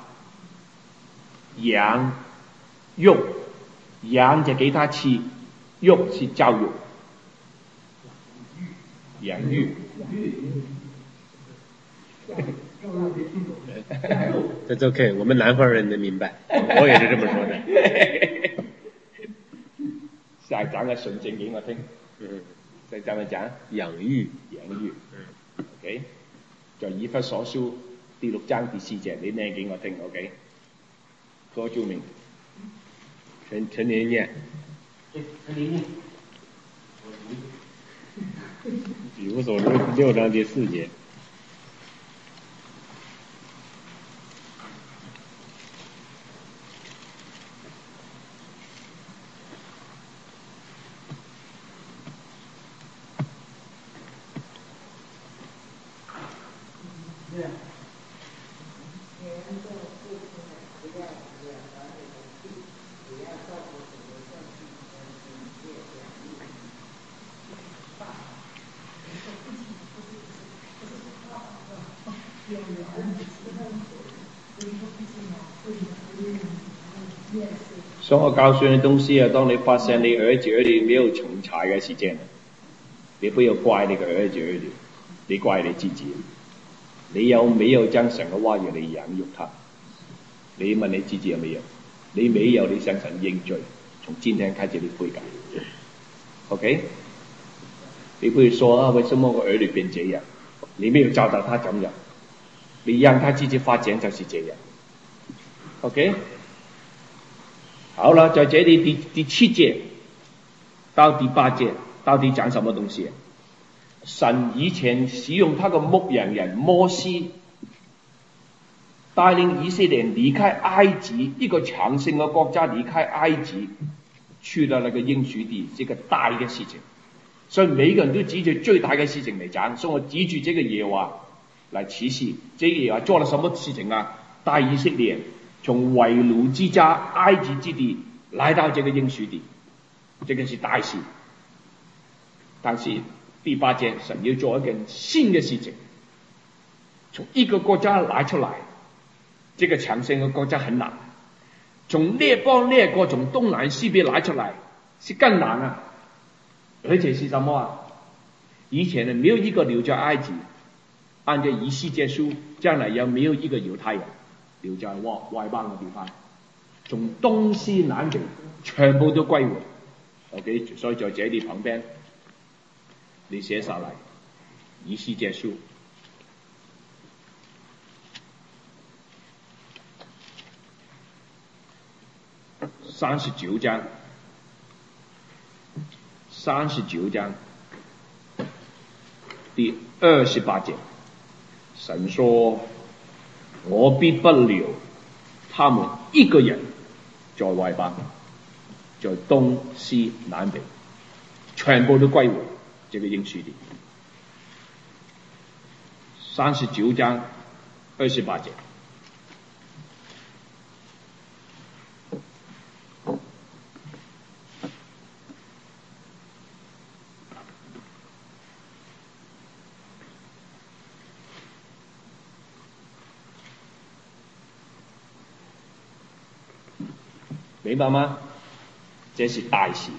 养就给他吃，育是教育，养育。 That's OK， 我们南方人能明白，我也是这么说的。 再讲个圣经给我听。再怎么讲？ 养育。 OK， 在以弗所書第6章第4節，你念給我聽 ，OK？ 何注明？ 陈年念。 陈年念。 以弗所书6章第4节。 所以我告诉你的东西啊，当你发现你儿子儿女没有成才的时间，你不要怪你的儿子儿女，你怪你自己。你有没有将神的话语嚟养育他？你问你自己有没有？你没有，你向神认罪，从今天开始你悔改。OK？ 你不会说啊，为什么我儿女变这样？你没有教导他怎样，你让他自己发展就是这样。OK？ 好了，在这里第7节到第8节，到底讲什么东西？神以前使用他的牧羊人摩西，带领以色列人离开埃及，一个强盛的国家离开埃及， 去到那个应许地，这个大的事情。所以每个人都指着最大的事情来讲，所以我指住这个耶和华来启示，这个耶和华做了什么事情啊？带以色列从为奴之家埃及之地来到这个应许地，这个是大事。但是第8节，神要做一件新的事情，从一个国家来出来，这个强盛的国家很难，从列邦列国从东南西北来出来是更难啊！而且是什么啊？以前呢，没有一个留在埃及，按照以西结书，将来也没有一个犹太人留在外邦的地方，从东西南北全部都归回。OK， 所以在这里旁边，你写下来，以西结书39章。39章第28节，神说：“我必不留他们一个人在外邦，在东西南北，全部都归回这个应许地。”39章28节。明白吗？这是大事。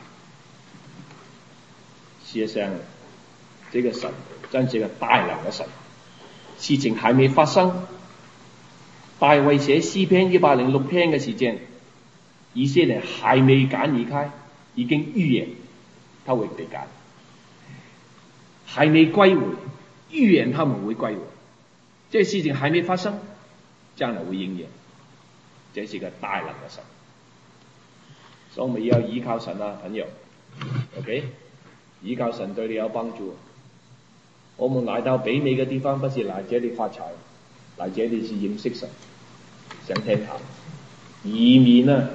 事实上，这个神真是个大能的神。事情还没发生，大衛寫詩篇106篇嘅時間，以色列還未揀離開，已經預言他會被揀，還未歸回，預言他們會歸回。這個事情還沒發生，將來會應驗。這是個大能嘅神。所以我們要依靠神啊，朋友 ，OK， 依靠神對你有幫助。我們來到北美嘅地方，不是來這裡發財，來這裡是認識神，想聽下。移民啊，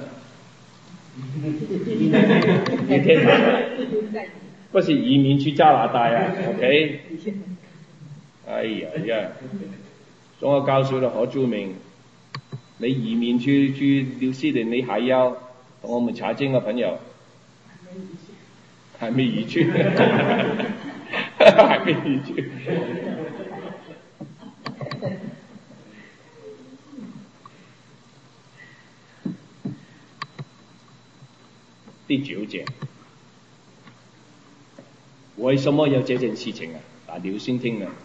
你聽下，不是移民去加拿大啊 ，OK？ 哎呀，所以我告訴你好著名，你移民去紐西蘭，你還要同我們查經嘅朋友，還沒移去，還沒移去。第9節，為什麼有這件事情啊？嗱，你要先聽啊！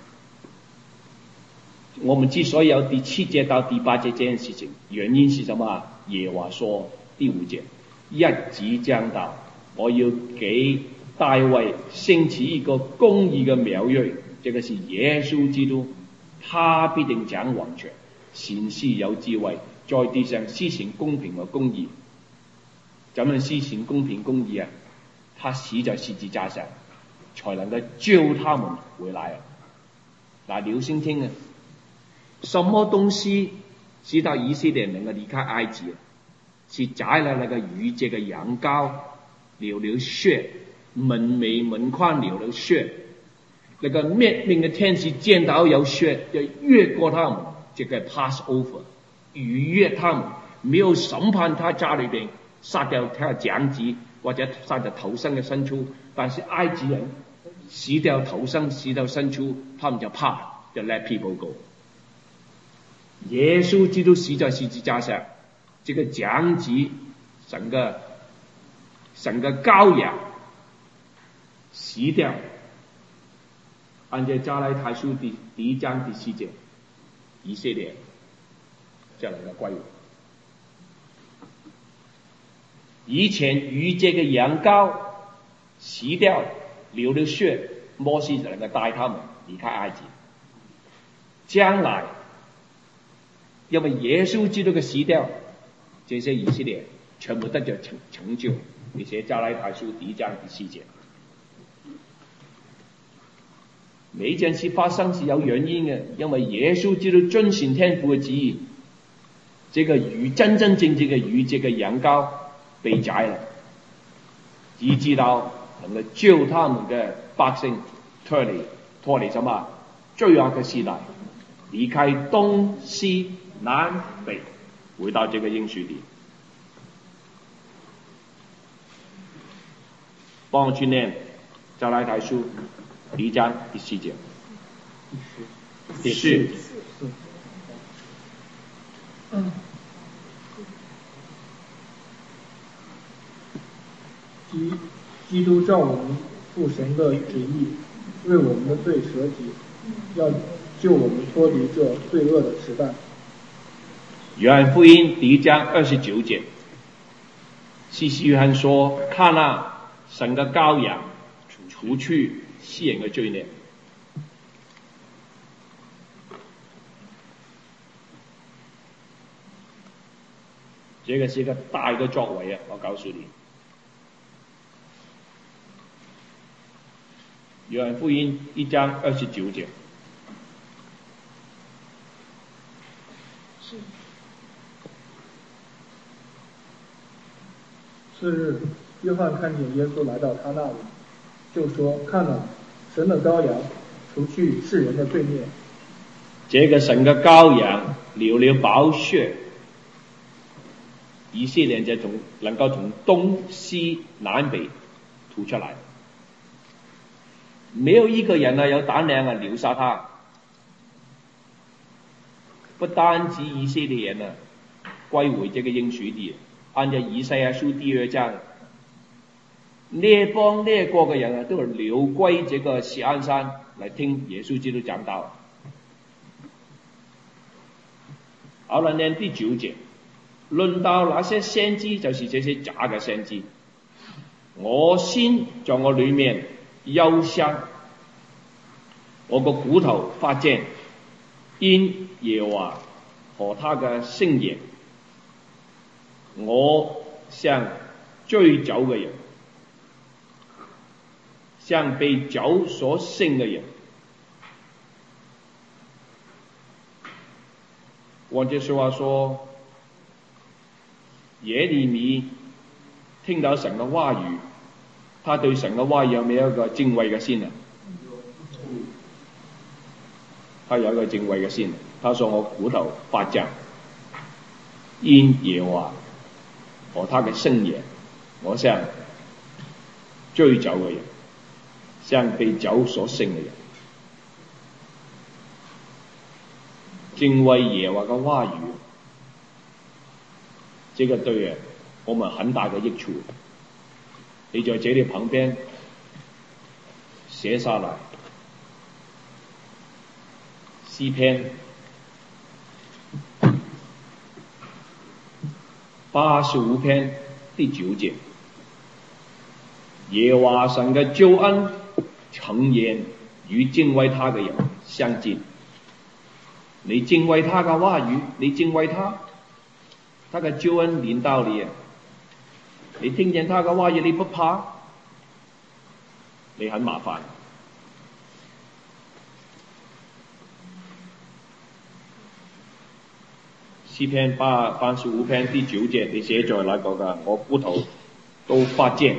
我們之所以有第7節到第8節這件事情，原因是什麼啊？耶和華說第5節，日子將到，我要給大衛興起一個公義嘅苗裔，這個是耶穌基督，他必定掌王權，行事有智慧，在地上施行公平和公義。怎樣施行公平公義啊？他死在十字架上，才能夠召他們回來啊！嗱，你要先聽啊！什麼東西使到以色列能夠離開埃及啊？是宰了那個逾節嘅羊羔，流了血，門楣門框流了血，那個滅命嘅天使見到有血，就越過他們，這個 pass over， 逾越他們，沒有審判他家裏邊，殺掉他的長子或者殺掉頭生嘅牲畜，但是埃及人死掉頭生死掉牲畜，他們就怕，就 let people go。耶穌基督死在十字架上，這個長子神嘅羔羊死掉，按照加拉太書第1章第4節，以色列就能夠歸回。以前逾節嘅羊羔死掉，流了血，摩西就能夠帶他們離開埃及。將來因為耶穌基督嘅死掉，這些以色列全部得着成就。你寫加拉太書第1章第4節。每件事發生是有原因嘅，因為耶穌基督遵循天父嘅旨意，這個真正嘅逾節嘅羊羔被宰了， 以致到能夠救他們嘅百姓脱離什麼罪惡嘅時代，離開東西南北，回到這個應許地。幫我去念加拉太書1章第4節。是。 基督照我们父神的旨意，为我们的罪舍己，要救我们脱离这罪恶的时代。 約翰福音第1章29節，施洗約翰說：看啊，神嘅羔羊，除去世人嘅罪孽。這個是一個大嘅作為啊！我告訴你，約翰福音1章29節。 次日，約翰看見耶穌來到他那裡，就說：看啊，神的羔羊，除去世人的罪孽。 這個神嘅羔羊流了寶血，以色列就能夠從東西南北吐出來，沒有一個人有膽量留下他。不單止以色列人歸回這個應許地，按照以賽亞書第2章，列邦列國嘅人都流歸這個錫安山來聽耶穌基督講道。好了，念第9節，論到那些先知，就是這些假嘅先知，我心在我裡面憂傷，我個骨頭發顫，因耶和華和他嘅聖言，我像醉酒嘅人，像被酒所勝嘅人。換句說話說，耶利米聽到神嘅話語，他對神嘅話語有冇一個敬畏嘅心啊？他有一個敬畏嘅心，他說我骨頭發顫，因耶和華和他嘅聖言，我像醉酒嘅人，像被酒所勝嘅人。敬畏耶和華嘅話語，這個對我們很大嘅益處。你在這裡旁邊寫下來，詩篇85篇第9節，耶和華神嘅救恩誠然與敬畏他嘅人相近。你敬畏他嘅話語，你敬畏他嘅救恩臨到你，你聽見他嘅話語，你不怕，你很麻煩。詩篇85篇第9節，你寫在那個嘅，我骨頭都發顫，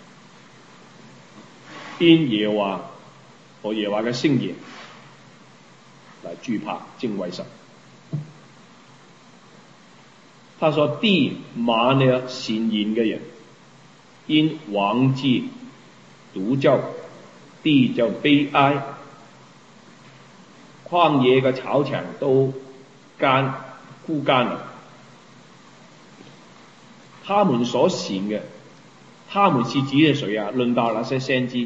因耶和華和耶和華嘅聖言來懼怕敬畏神。他說地滿了善言嘅人，因忘記賭咒，地就悲哀，曠野嘅草場都枯乾了。他們所善嘅，他們是指嘅誰啊？論到那些先知，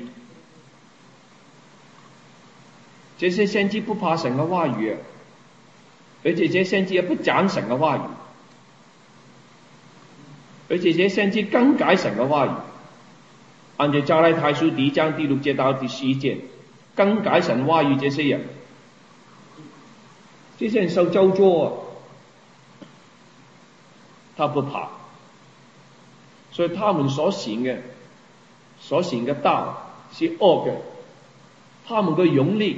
這些先知不怕神嘅話語，而且這些先知也不講神嘅話語，而且這些先知更改神嘅話語。按照加拉太書第1章第6節到第11節，更改神話語這些人受咒詛啊！他不怕，所以他們所行嘅道是惡嘅，他們嘅勇力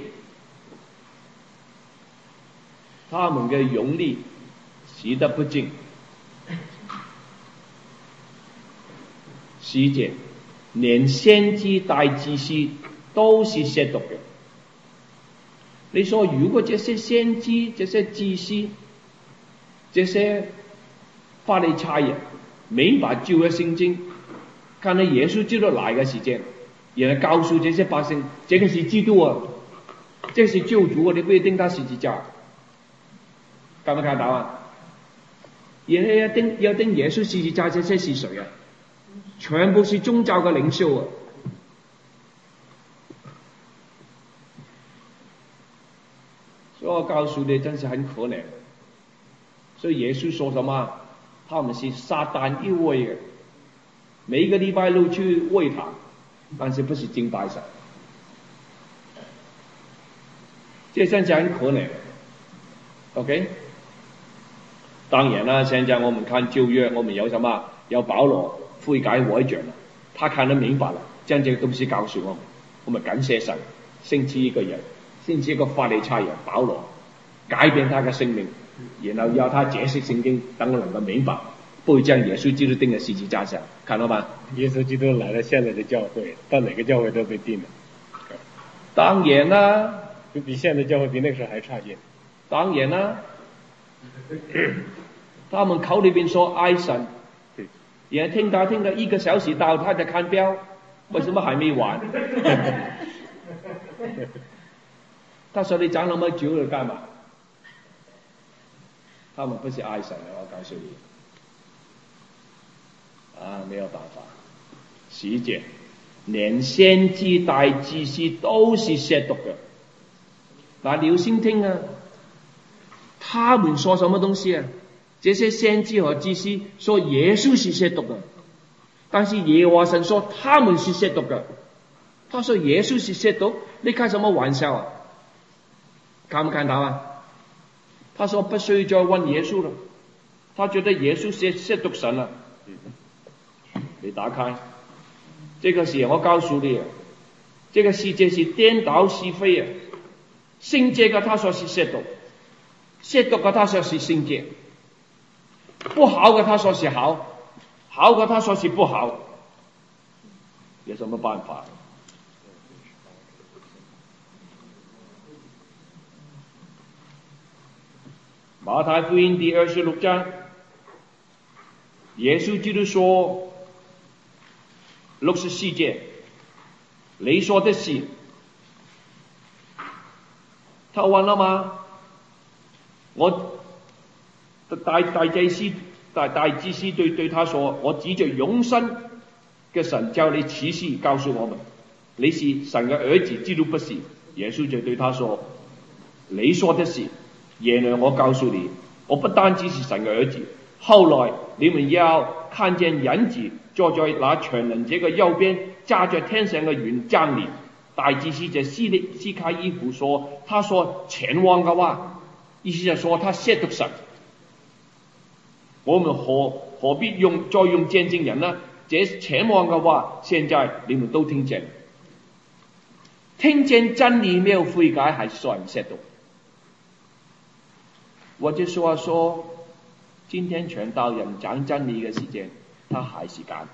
使得不敬。11節， 连先知大祭司都是褻瀆的。你说如果这些先知、这些祭司、这些法利赛人明白旧约圣经，看到耶稣基督来嘅時間，然後告訴這些百姓，這個是基督啊，這個是救主啊，你不要釘他十字架，看唔看到啊？然後要釘耶穌十字架，這些是誰啊？全部是宗教嘅領袖啊！所以我告訴你，真是很可憐。所以耶穌說什麼？他們是撒旦一位嘅，每一個禮拜六去餵他，但是不是敬拜神。這真是很可憐。OK， 當然啦，現在我們看舊約，我們有什麼？有保羅悔改改轉了，他看得明白了，將這個東西告訴我們感謝神，興起一個人，興起一個法利賽人保羅，改變他的生命。然後要他解釋聖經，等我能夠明白，不會將耶穌基督釘在十字架上，看到嗎？ 耶穌基督來了現在的教會，到哪個教會都被釘了。 當然啦， 就比現在教會比那個時候還差勁。 當然啦，他們口裏邊說愛神，然後聽到1個小時到，他在看錶，為什麼還沒完？他說你講那麼久了幹嘛？他們不是愛神的，我告訴你，沒有辦法。10節，連先知大祭司都是褻瀆的。嗱，你要先聽啊，他們說什麼東西啊？這些先知和祭司說耶穌是褻瀆的，但是耶和華神說他們是褻瀆的。他說耶穌是褻瀆，你開什麼玩笑啊？看唔看到啊？他說不需要再問耶穌了，他覺得耶穌褻瀆神了。你打開這個是我告訴你，這個世界是顛倒是非啊！聖潔嘅他說是褻瀆，褻瀆嘅他說是聖潔，不好嘅他說是好，好嘅他說是不好，有什麼辦法？馬太福音第26章，耶穌基督說64節，你說的是，他問了嗎？我大祭司對他說，我指着永生嘅神叫你起誓告訴我們，你是神嘅兒子，基督不是。耶穌就對他說，你說的是。原來我告訴你，我不單只是神嘅兒子，後來你們要看見人子坐在那全能者嘅右邊，揸着天上嘅雲降臨。大祭司就撕開衣服說，他說僭妄嘅話，意思就說他褻瀆神。我們何必再用見證人呢？這僭妄嘅話，現在你們都聽見，聽見真理沒有悔改，還是說人褻瀆。或者說今天傳道人講真理嘅時間，他還是揀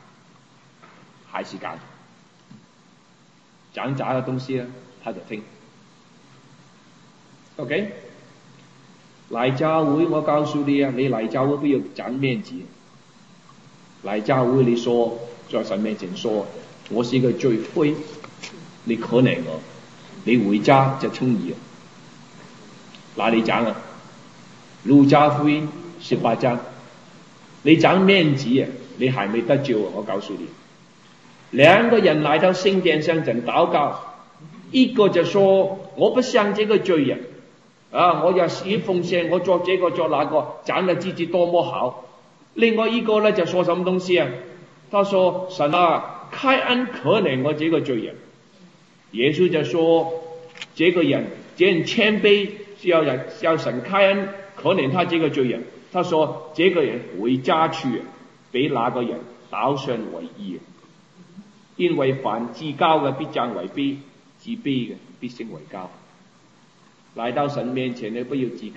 講假嘅東西啊，他就聽。OK， 嚟教會我告訴你啊，你嚟教會不要講面子。嚟教會你說在神面前說我是一個罪魁，你可憐我，你回家就稱義。哪裡講啊？路加福音18章，你講面子啊，你還沒得救啊！我告訴你，兩個人來到聖殿上陣禱告，一個就說我不像這個罪人啊，我要施奉獻，我做這個做那個，講得自己多麼好。另外一個呢就說什麼東西啊？他說神啊，開恩可憐我這個罪人。耶穌就說這個人謙卑，是要神開恩可憐他這個罪人。他說這個人回家去，比那個人倒算為義。因為凡自高嘅必降為卑，自卑嘅必升為高。來到神面前你不要自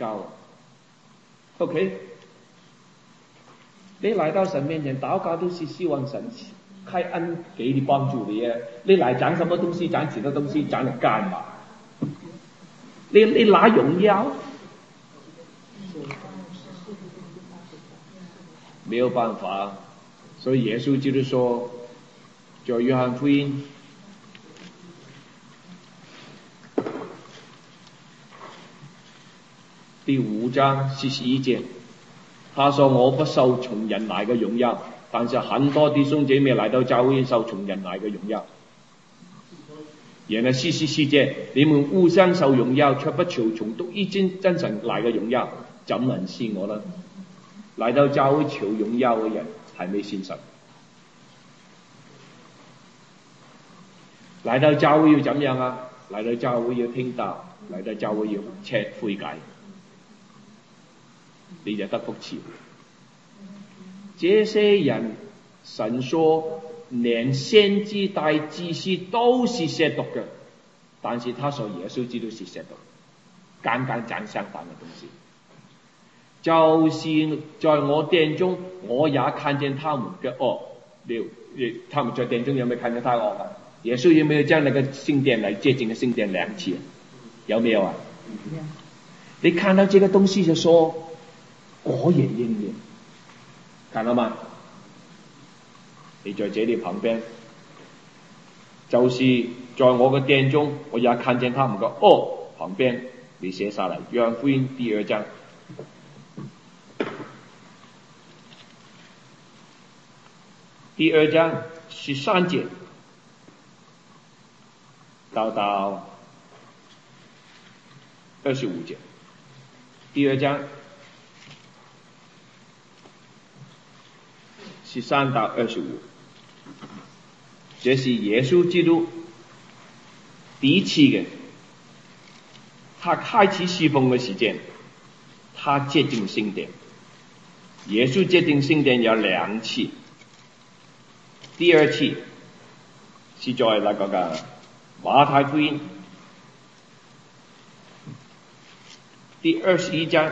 高啊。OK， 你來到神面前禱告都是希望神开恩给你帮助你啊！你来讲什么东西，讲其他东西，讲来干嘛？你拿荣耀，没有办法。所以耶稣基督说，在约翰福音第5章41节，他说我不受从人来的荣耀，但是很多弟兄姐妹来到教会受从人来的荣耀。原来44节，你们互相受荣耀，却不求从独一真神来的荣耀，怎能信我呢？来到教会求荣耀的人还没信神。来到教会要怎样啊？来到教会要聽道，來到教會要赤悔改，你就得福氣。這些人，神說連先知大祭司都是褻瀆嘅，但是他說耶穌基督是褻瀆，剛剛講相反嘅東西。就是在我殿中，我也看見他們嘅惡了。他們在殿中有沒有看見他惡啊？耶穌有沒有將那個聖殿來接近嘅聖殿2次？有沒有啊？你看到這個東西就說果然應驗，看到嗎？你在這裡旁邊，就是在我嘅殿中，我也看見他們嘅惡，旁邊你寫下來，約翰福音第2章。第2章13節到25節，第2章13到25，這是耶穌基督第一次嘅，他開始侍奉嘅時間，他接近聖殿。耶穌接近聖殿有2次。第2次是在那個嘅馬太福音第21章，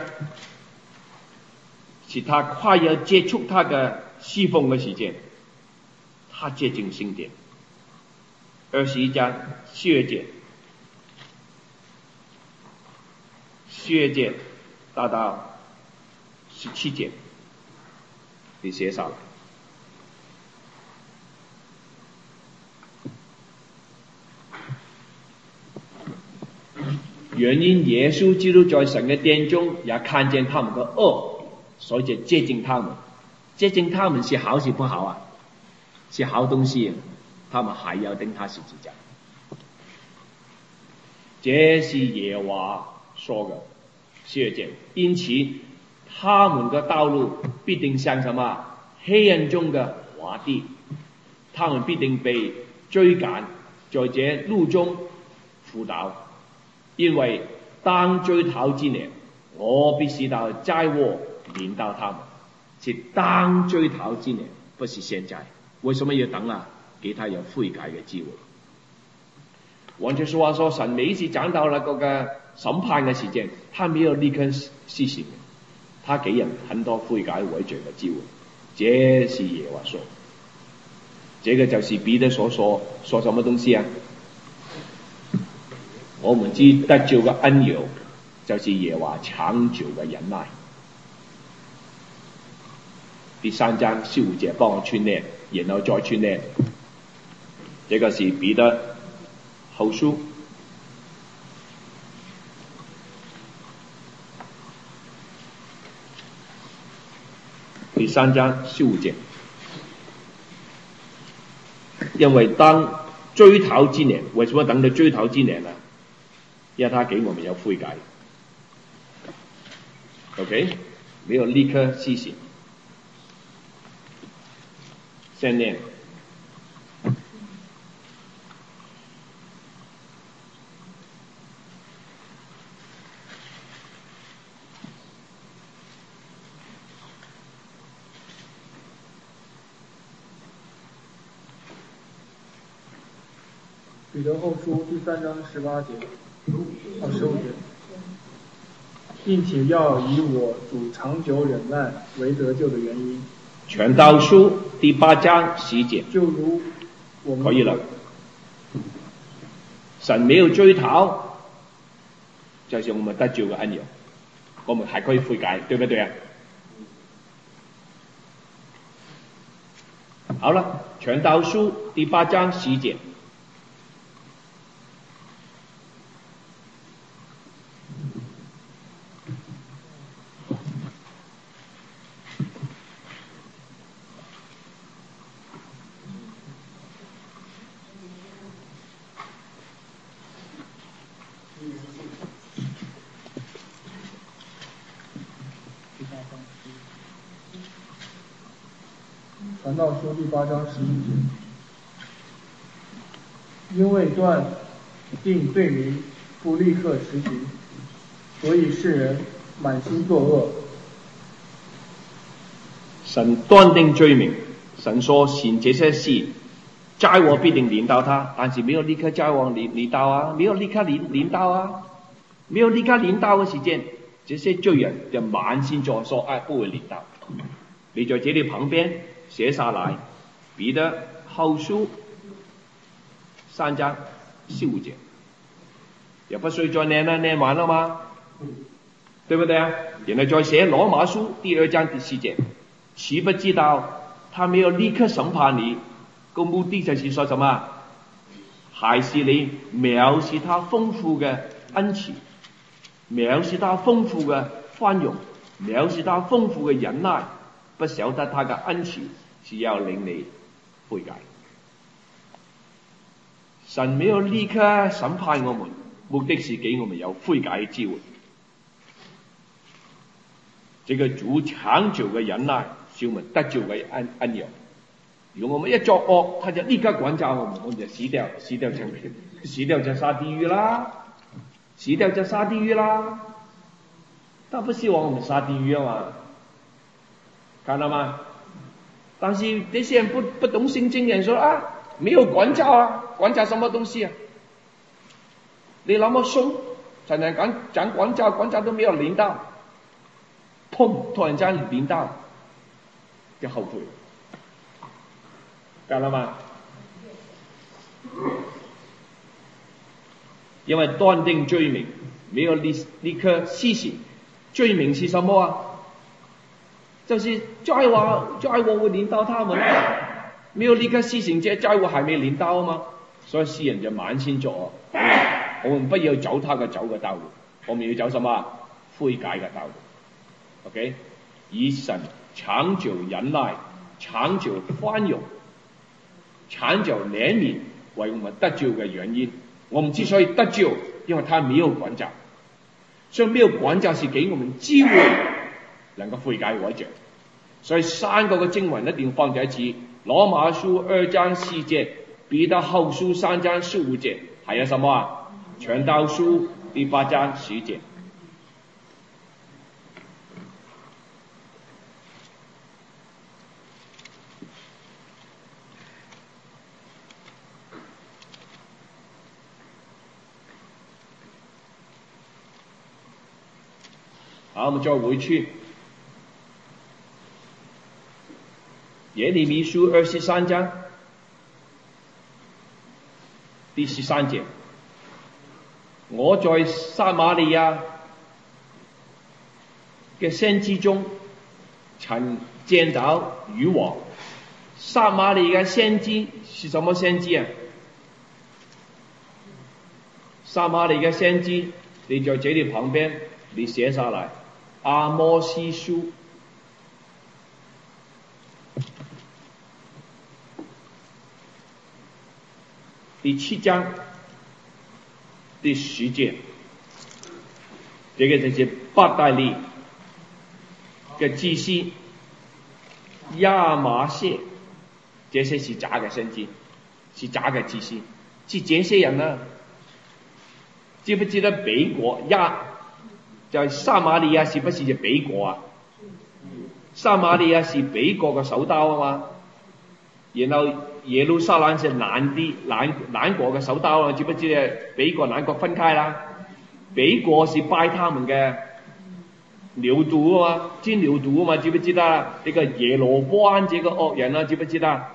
是他快要結束他嘅侍奉嘅時間，他接近聖殿。21章12節到17節，你寫上來。原因耶穌基督在神嘅殿中也看見他們嘅惡，所以就接近他們。接近他們是好是不好啊？是好東西，他們還要釘他十字架。這是耶和華說嘅12節，因此他們嘅道路必定像什麼？黑暗中嘅滑地，他們必定被追趕，在這路中輔導。因為當追討之年，我必使到災禍臨到他們。是當追討之年，不是現在。為什麼要等啊？給他有悔改嘅機會。換句話說，神每一次講到那個嘅審判嘅時間，他沒有立刻施行，他給人很多悔改悔罪嘅機會。這是耶和華說，這個就是彼得所說什麼東西啊？我們知得救嘅恩由，就是耶和華長久嘅忍耐。第3章15節幫我串聯，然後再串聯。這個是彼得後書第3章15節，因為當追討之年，為什麼等到追討之年呢？因為他給我們有悔改 ，OK， 沒有立刻施行。先念， 彼得後書第3章18節到15節，並且要以我主長久忍耐為得救的原因。 傳道書第第8章10节， 就如我们可以了。神没有追讨，就是我们得救嘅恩典，我们还可以悔改，对不对啊？好了，传道书第8章10节。 传道书第8章11节，因为断定罪名不立刻实行，所以世人满心作恶。 神断定罪名，神说行这些事，灾祸必定临到他，但是没有立刻灾祸临到啊，没有立刻临到啊，没有立刻临到的时间，这些罪人就满心作说，不会临到。你在这里旁边写下来，彼得後書3章15節，也不需再念了，念完了嗎？對不對啊？然後再寫羅馬書第2章第4節，豈不知道他沒有立刻審判你，個目的就是說什麼？還是你藐視他豐富嘅恩慈，藐視他豐富嘅寬容，藐視他豐富嘅忍耐，不曉得他嘅恩慈是要令你悔改。神沒有立刻審判我們，目的是給我們有悔改嘅機會。這個主長久嘅忍耐是我們得救嘅恩典。如果我們一作惡，他就立刻管教我們，我們就死掉就下地獄啦，死掉就下地獄啦。他不希望我們下地獄啊嘛，看到嗎？但是這些人不懂聖經人說沒有管教啊，管教什麼東西啊？你那麼兇，常常講管教，管教都沒有臨到，砰，突然間臨到，就後悔，看到嗎？因為斷定罪名，沒有立刻施行，罪名是什麼啊？就是災禍會臨到他們，沒有立刻施行，這災禍還沒臨到啊嘛，所以世人就滿心作惡。我們不要走他嘅走嘅道路，我們要走什麼？悔改嘅道路。OK， 以神長久忍耐、長久寬容、長久憐憫為我們得救嘅原因。我們之所以得救，因為他沒有管教，所以沒有管教是給我們機會能夠悔改改正。所以3個嘅經文一定放在一起，羅馬書2章4節，彼得後書3章15節，還有什麼啊？傳道書第8章10節。好，我們再回去耶利米書23章第13節，我在撒瑪利亞嘅先知中曾見到愚王。撒瑪利亞先知是什麼先知啊？撒瑪利亞先知，你在這裡旁邊你寫下來，阿摩司書第7章第10節，這個就是伯大利嘅祭司亞瑪謝，這些是假嘅先知，是假嘅祭司，是這些人啊。知不知道北國在撒瑪利亞是不是就北國啊？撒瑪利亞是北國嘅首都啊嘛，然後耶路撒冷是南國嘅首都啊，知不知道北國南國分開啦？北國是拜他們嘅牛犊啊，金牛犊嘛，记不记得？这个耶罗波安这个恶人啊，记不记得？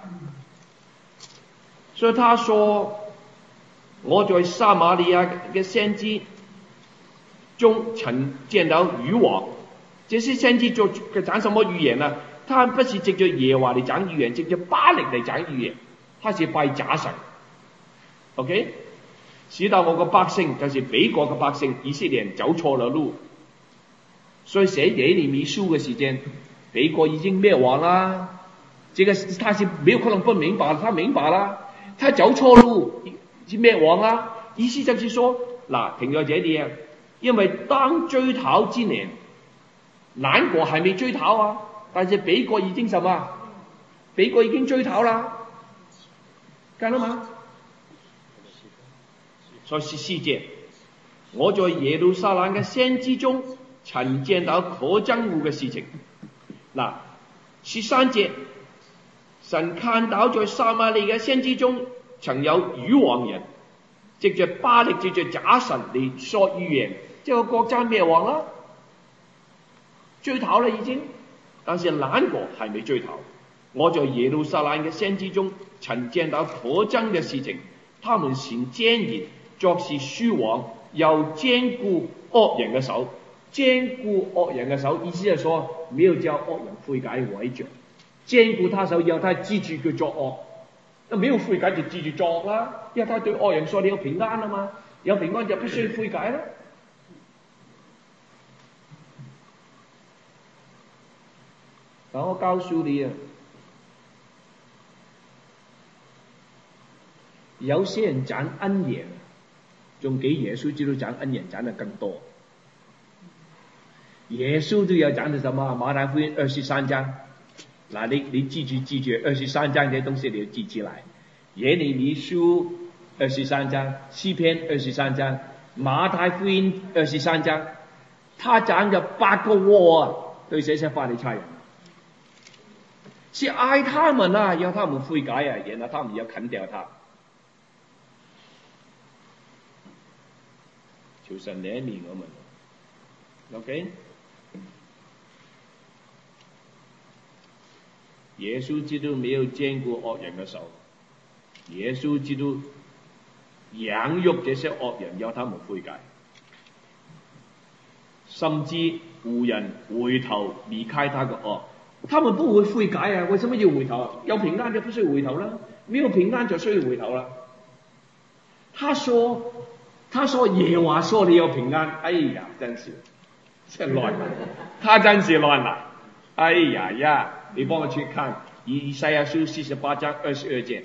所以他说，我在撒玛利亚嘅先知中曾见到愚王。这些先知做讲什么预言呢？他不是藉着耶和华嚟讲预言，藉着巴力嚟讲预言，他是拜假神。OK， 使到我個百姓，就是北國嘅百姓以色列人走錯了路。所以寫耶利米書嘅時間，北國已經滅亡啦。這個他是沒有可能不明白，他明白啦，他走錯路已經滅亡啦。意思就是說，嗱，停在這裡啊，因為當追討之年，南國還沒追討啊，但是北國已經什麼？北國已經追討啦，看到嗎？所以14節，我在耶路撒冷嘅先知中曾見到可憎惡嘅事情。嗱，13節，神看到在撒瑪利嘅先知中曾有愚妄人，藉着巴力藉着假神嚟說預言，即係個國家滅亡啦，追討啦已經，但是南國還未追討。我在耶路撒冷嘅先知中曾見到可憎嘅事情，他們行奸言，作事虛妄，又堅固惡人嘅手。堅固惡人嘅手，意思係說沒有叫惡人悔改為着，堅固他手，要他記住佢作惡。那沒有悔改就記住作惡啦，因為他對惡人說你有平安啊嘛，有平安就必須悔改啦。但我告訴你啊，有些人講恩言，仲比耶穌基督講恩言講得更多。耶穌都有講到什麼？馬太福音23章，嗱你記住23章這些東西你要記起來。耶利米書23章，詩篇23章，馬太福音23章，他講咗8個禍啊，對這些法利賽人，是愛他們啊，要他們悔改啊，然後他們要啃掉他。求神憐憫我們 ，OK？ 耶穌基督沒有堅固惡人嘅手，耶穌基督養育這些惡人，要他們悔改，甚至胡人回頭離開他嘅惡，他們不會悔改啊！為什麼要回頭啊？有平安就不需要回頭啦，沒有平安就需要回頭啦。他說耶和華說你有平安，哎呀，真是亂，他真是亂啦！哎呀呀，你幫我去看以賽亞書48章22節，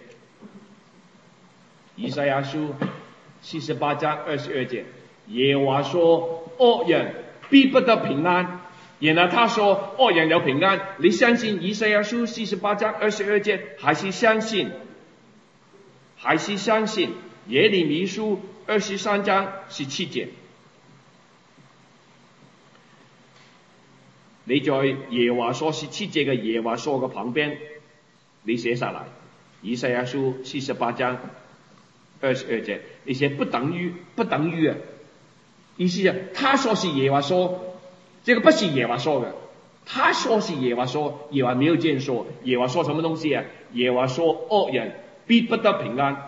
以賽亞書48章22節，耶和華說惡人必不得平安，然後他說惡人有平安，你相信以賽亞書48章22節，還是相信耶利米書23章17節？你在耶和華說17節嘅耶和華說嘅旁邊，你寫下來，以賽亞書48章22節，你寫不等於啊，意思啊，他說是耶和華說，這個不是耶和華說嘅，他說是耶和華說，耶和華沒有這樣說，耶和華說什麼東西啊？耶和華說惡人必不得平安，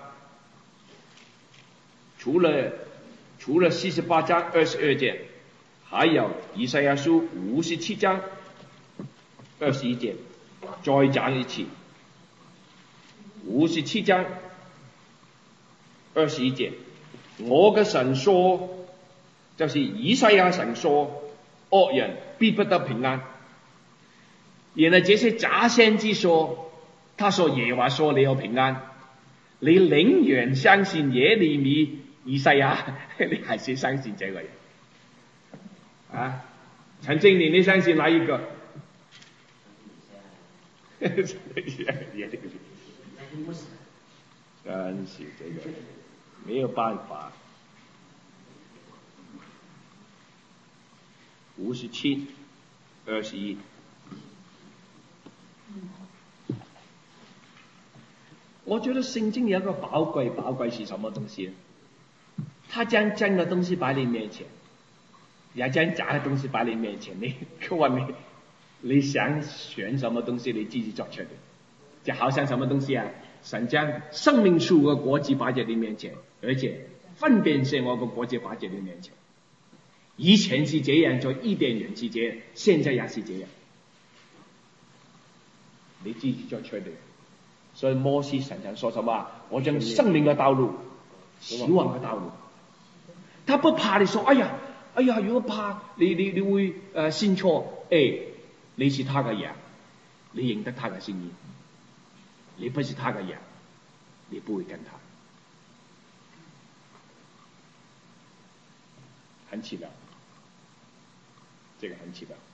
除了48章22節。還有以賽亞書57章21節，再講一次。57章21節，我嘅神說，就是以賽亞神說，惡人必不得平安。然後這些假先知說，他說耶和華說你有平安，你寧願相信耶利米、以賽亞，你還是相信這個人？啊，陳正年，你相信哪一個？真是這個沒有辦法。57:21，我覺得聖經有一個寶貴是什麼東西？他將真的東西擺你面前。 人家夹的东西摆你面前，佢話你想选什么东西，你自己做出嚟。就好像什么东西啊？神将生命树和果子摆在你面前，而且分辨善惡和果子擺在你面前。以前是這樣，在伊甸園是這樣，現在也是這樣。你自己做出嚟。所以摩西神曾說什麼？我將生命的道路、死亡的道路。他不怕你說，哎呀，如果怕你會信錯，你是他的人，你認得他的心意。你不是他的人，你不會跟他。很奇妙，這個很奇妙。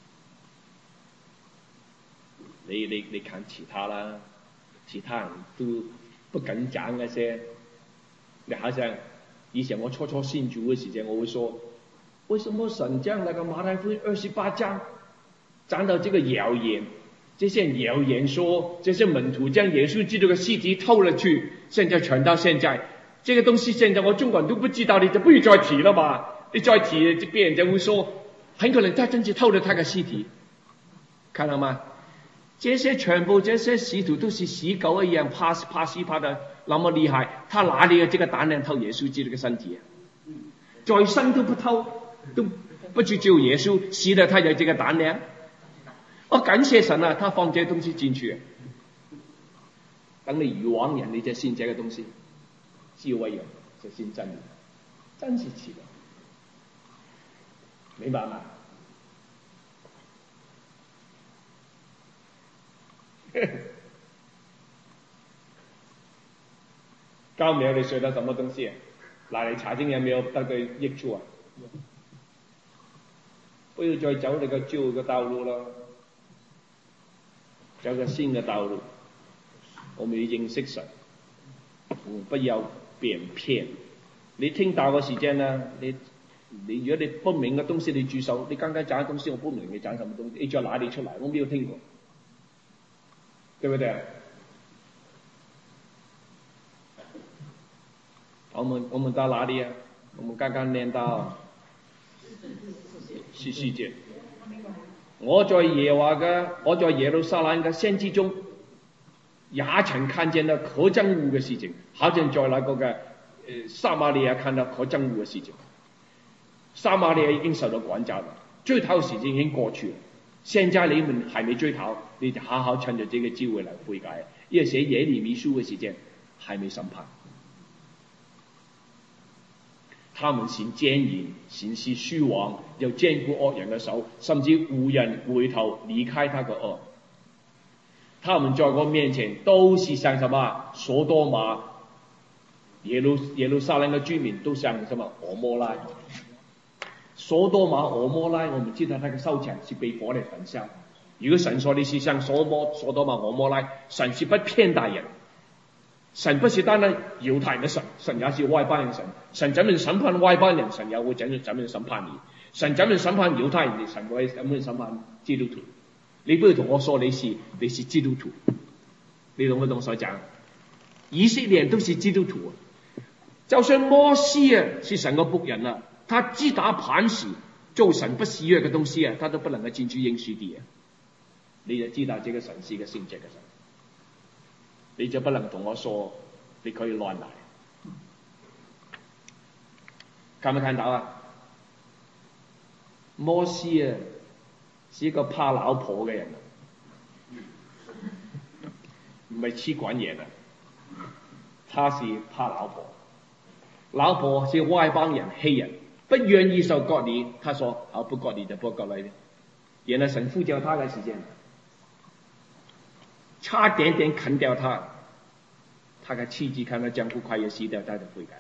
你看其他啦，其他人都不敢講那些。你好像以前我初信主的時間，我會說，為什麼神將那個馬太福音28章講到這個謠言？這些謠言說這些門徒將耶穌基督的屍體偷了去，現在傳到現在，這個東西現在我中國人都不知道，你就不要再提了嘛。你再提，別人就會說，很可能他真是偷了他的屍體。看到嗎？這些全部這些使徒都是死狗一樣，怕死怕得那麼厲害，他哪裏有這個膽量偷耶穌基督的身體啊？在生都不偷，都不去救耶穌，死了他有這個膽量？我感謝神啊，他放這些東西進去，等你愚妄人，你就信這個東西；智慧人就信真理，真是奇妙，明白嗎？高沒有你學到什麼東西啊？來你查經有沒有得到益處啊？不要再走那個舊的道路了，走個新的道路。我們要認識神，不要變騙。你聽到嘅時間呢，你如果你不明嘅東西你舉手，你剛剛講嘅東西我不明，你講什麼東西？你在哪裡出來？我沒有聽過，對不對？我們到哪裡啊？我們剛剛念到14節。我在耶路撒冷嘅先知中，也曾看見了可憎惡嘅事情，好像在那個嘅撒瑪利亞看到可憎惡嘅事情。撒瑪利亞已經受到管教了，追討時間已經過去了。現在你們還沒追討，你就好好趁着這個機會來悔改，因為寫耶利米書嘅時間還沒審判。他們行奸淫，行事虛妄，又堅固惡人的手，甚至無人回頭離開他的惡。他們在我面前都是像什麼？所多瑪、耶路撒冷的居民都像什麼？俄摩拉。所多瑪、俄摩拉，我們知道他的收場是被火嚟焚燒。如果神說你是像所多瑪、俄摩拉，神是不偏待人。神不是單單猶太人的神，神也是外邦人的神。神怎麼審判外邦人，神也會怎麼審判你。神怎麼審判猶太人，神會怎麼審判基督徒。你不要同我說你是基督徒，你懂不懂所講？以色列人都是基督徒，就算摩西啊是神的僕人啊，他擊打磐石做神不喜悅嘅東西啊，他都不能夠進去應許地啊。你就知道這個神是個聖潔嘅神。你就不能同我說你可以亂來，看沒看到啊？摩西啊是一個怕老婆嘅人，唔係黐滾嘢的，他是怕老婆。老婆是外邦人黑人，不願意受割禮，他說不割禮就不割禮。原來神呼叫他嘅時間，差點點啃掉他，他的妻子看到丈夫快要死掉，他就悔改。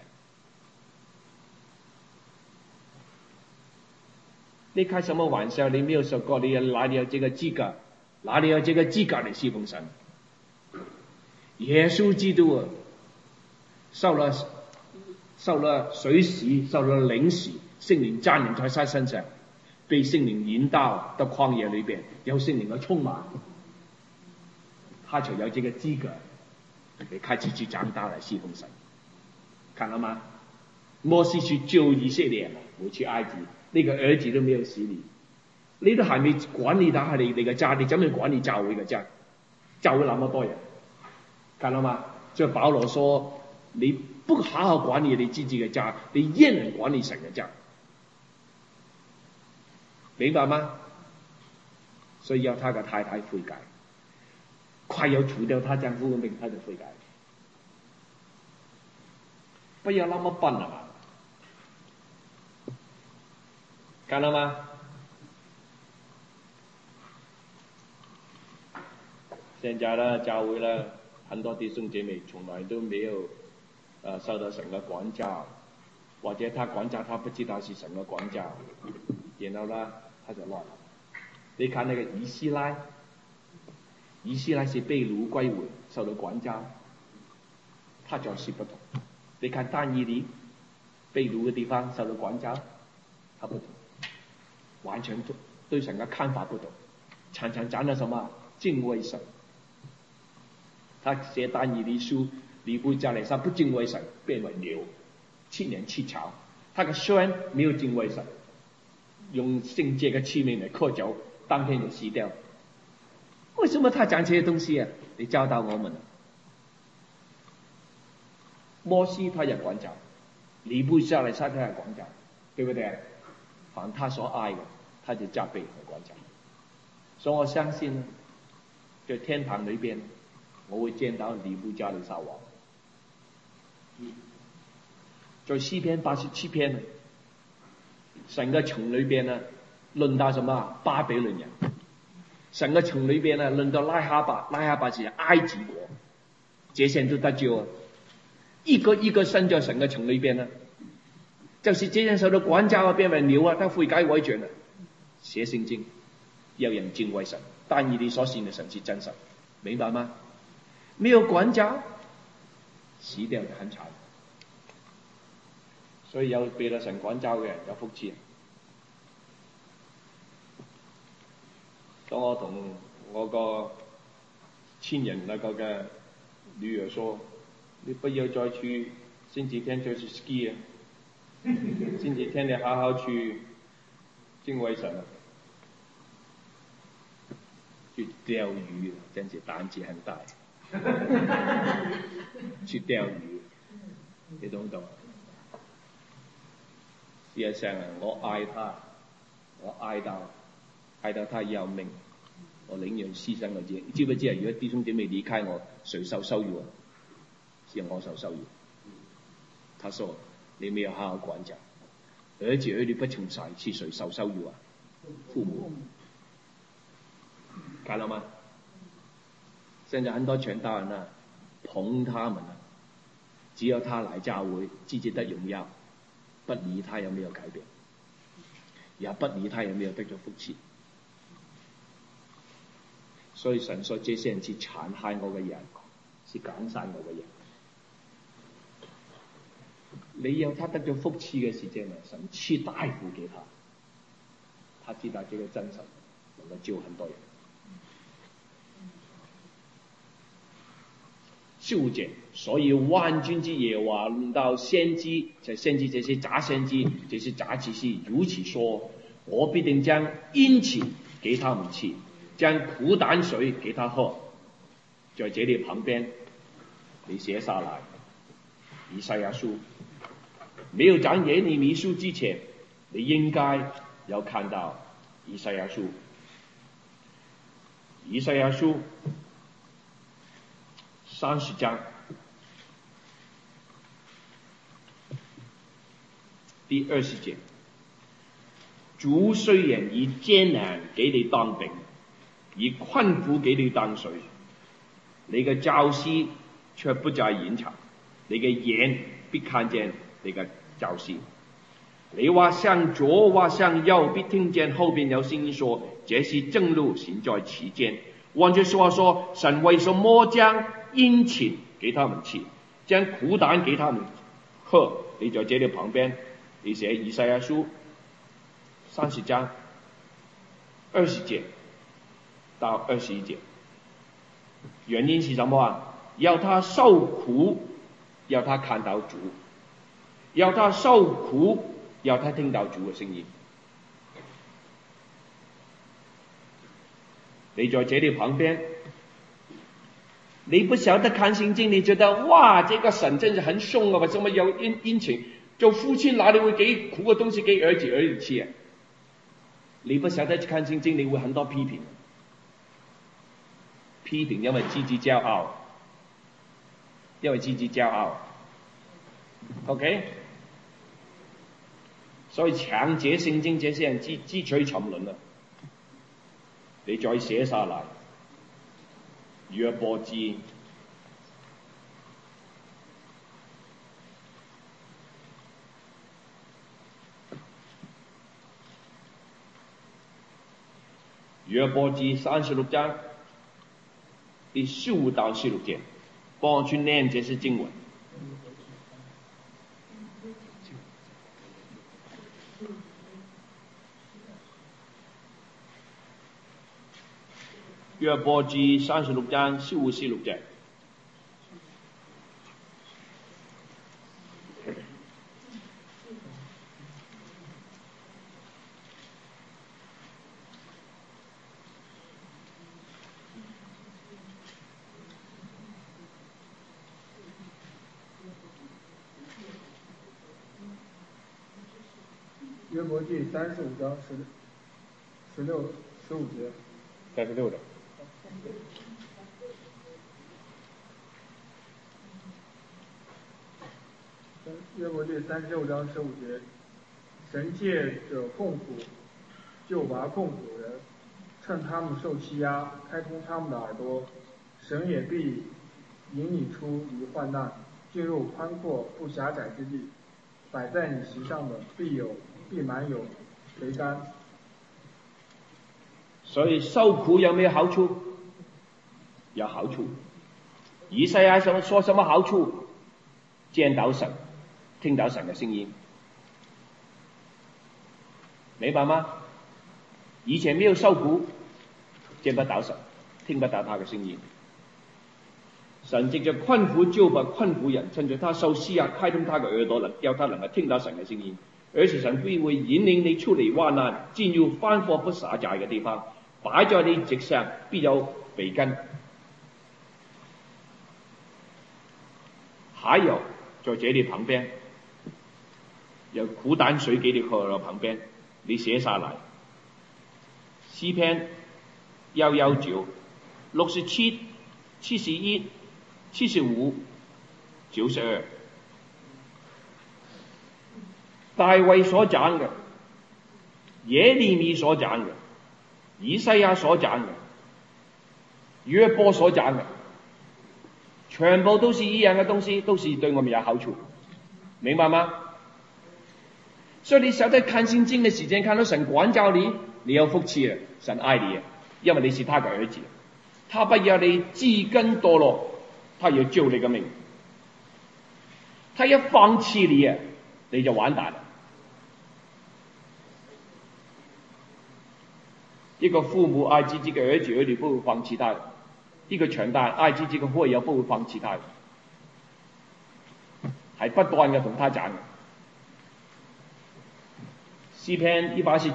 你開什麼玩笑？你沒有受過，你哪裡有這個資格？哪裡有這個資格嚟侍奉神？耶穌基督啊，受了水洗，受了靈洗，聖靈沾臨在他身上，被聖靈引導到曠野裏邊，有聖靈嘅充滿，他才有這個資格嚟開始去長大嚟侍奉神。看到嗎？摩西去救以色列，回去埃及， 你个儿子都没有洗礼，你都还没管理他你个家，你怎么管理教会个家？教会那么多人，看到吗？所以保罗说，你不好好管理你自己的家，你焉能管理神的家？明白吗？所以要他个太太悔改，快要除掉他丈夫的命，他就悔改，不要那么笨了嘛，看到吗？现在呢，教会呢，很多弟兄姐妹从来都没有受到神的管教，或者他管教他不知道是神的管教，然后呢他就乱了。你看那个以斯拉是被掳归回，受到管教，他就是不同。你看但以理被掳的地方受到管教，他不同，完全对神的看法不同，常常讲的什么敬畏神。他写但以理书，尼布甲尼撒不敬畏神，变为牛，7年7朝。他的孙没有敬畏神，用圣洁的器皿来喝酒，当天就死掉。为什么他讲这些东西啊？你教导我们了。摩西他也管教，尼布甲尼撒他也管教，对不对？凡他所爱的，他就加倍来管教。所以我相信，在天堂里边，我会见到尼布甲尼撒王。在诗篇87篇呢，神嘅城裏邊呢，論到什麼巴比倫人，神嘅城裏邊呢，論到拉哈巴是埃及國，這些人都得救啊！一個一個生在神嘅城裏邊呢，就是這人受到管教啊，變為牛啊，他悔改改轉啊，寫聖經，有人敬畏神，但以理所信的神是真神，明白嗎？沒有管教，死掉就很慘。所以有被到神管教嘅人有福氣。當我同我個親人那個嘅女兒說：你不要再去星期天再去 ski 啊！星期天你好好去敬畏神啊！去釣魚，真是膽子很大。去釣魚，你懂唔懂？事實上啊，我愛他，我愛到他要命，我寧願犧牲我自己。知唔知啊？如果弟兄姐妹離開我，誰受羞辱啊？是我受羞辱。他說：你沒有好好管教，兒子兒女不成才，是誰受羞辱啊？父母。看到嗎？現在很多傳道人啊，捧他們啊，只有他來教會，自己得榮耀。不理他有沒有改變，也不理他有沒有得咗福氣。所以神說這些人是殘害我嘅人，是趕散我嘅人。你有他得咗福氣嘅時間啊，神賜大福給他，他知道這個真神能夠救很多人。15節，所以萬軍之耶和華論到先知，就先知這些假先知，這些假啟示，如此說：我必定將恩賜給他們吃，將苦膽水給他喝。在這裡旁邊，你寫下來，以賽亞書。沒有講耶利米書之前，你應該有看到以賽亞書。以賽亞書30章第20節，主雖然以艱難給你當餅，以困苦給你當水，你嘅教師卻不在現場，你嘅眼必看見你嘅教師。你話向左，話向右，必聽見後邊有聲音說：這是正路，行在其間。換句說，神為什麼將恩賜給他們吃，將苦膽給他們喝？你在這裡旁邊，你寫以賽亞書30章20節到21節，原因是什麼啊？要他受苦，要他看到主，要他受苦，要他聽到主的聲音。 你在这里旁边，你不晓得看圣经，你觉得哇，这个神真是很凶啊，为什么有殷勤？做父亲哪里会给苦的东西给儿子吃啊？你不晓得看圣经，你会很多批评，因为自己骄傲，OK？ 所以强解圣经这些人自取沉沦了。你再寫下來，約伯記36章第15到16節，幫我去念這些經文。約伯記36章15、16節。 约伯记35章16、15节。 36章。 约伯记36章15节，神借着困苦救拔困苦人，趁他们受欺压，开通他们的耳朵，神也必引你出于患难，进入宽阔不狭窄之地，摆在你席上的必满有肥甘。 所以受苦有没有好处？有好处。以赛亚说什么好处？见到神，听到神的声音，明白吗？以前没有受苦，见不到神，听不到他的声音。神藉着困苦救拔困苦人，趁着他受欺压，开通他的耳朵，要他能够听到神的声音。而且神必会引領你出離患難，進入寬闊不狹窄嘅地方，擺在你席上必有肥甘。還有在這裏旁邊有苦膽水給你喝旁邊，你寫下來。詩篇119、67、71、75、92。大衛所講嘅，耶利米所講嘅，以賽亞所講嘅，約伯所講嘅，全部都是一樣嘅東西，都是對我們有好處，明白嗎？所以你曉得看聖經嘅時間，看到神管教你，你有福氣啊！神愛你啊，因為你是他嘅兒子，他不要你自甘墮落，他要救你嘅命，他一放棄你啊，你就完蛋了。一個父母愛自己嘅兒子，兒女不會放棄他的；一個強大愛自己嘅會友不會放棄他的，係不斷嘅同他講嘅。詩篇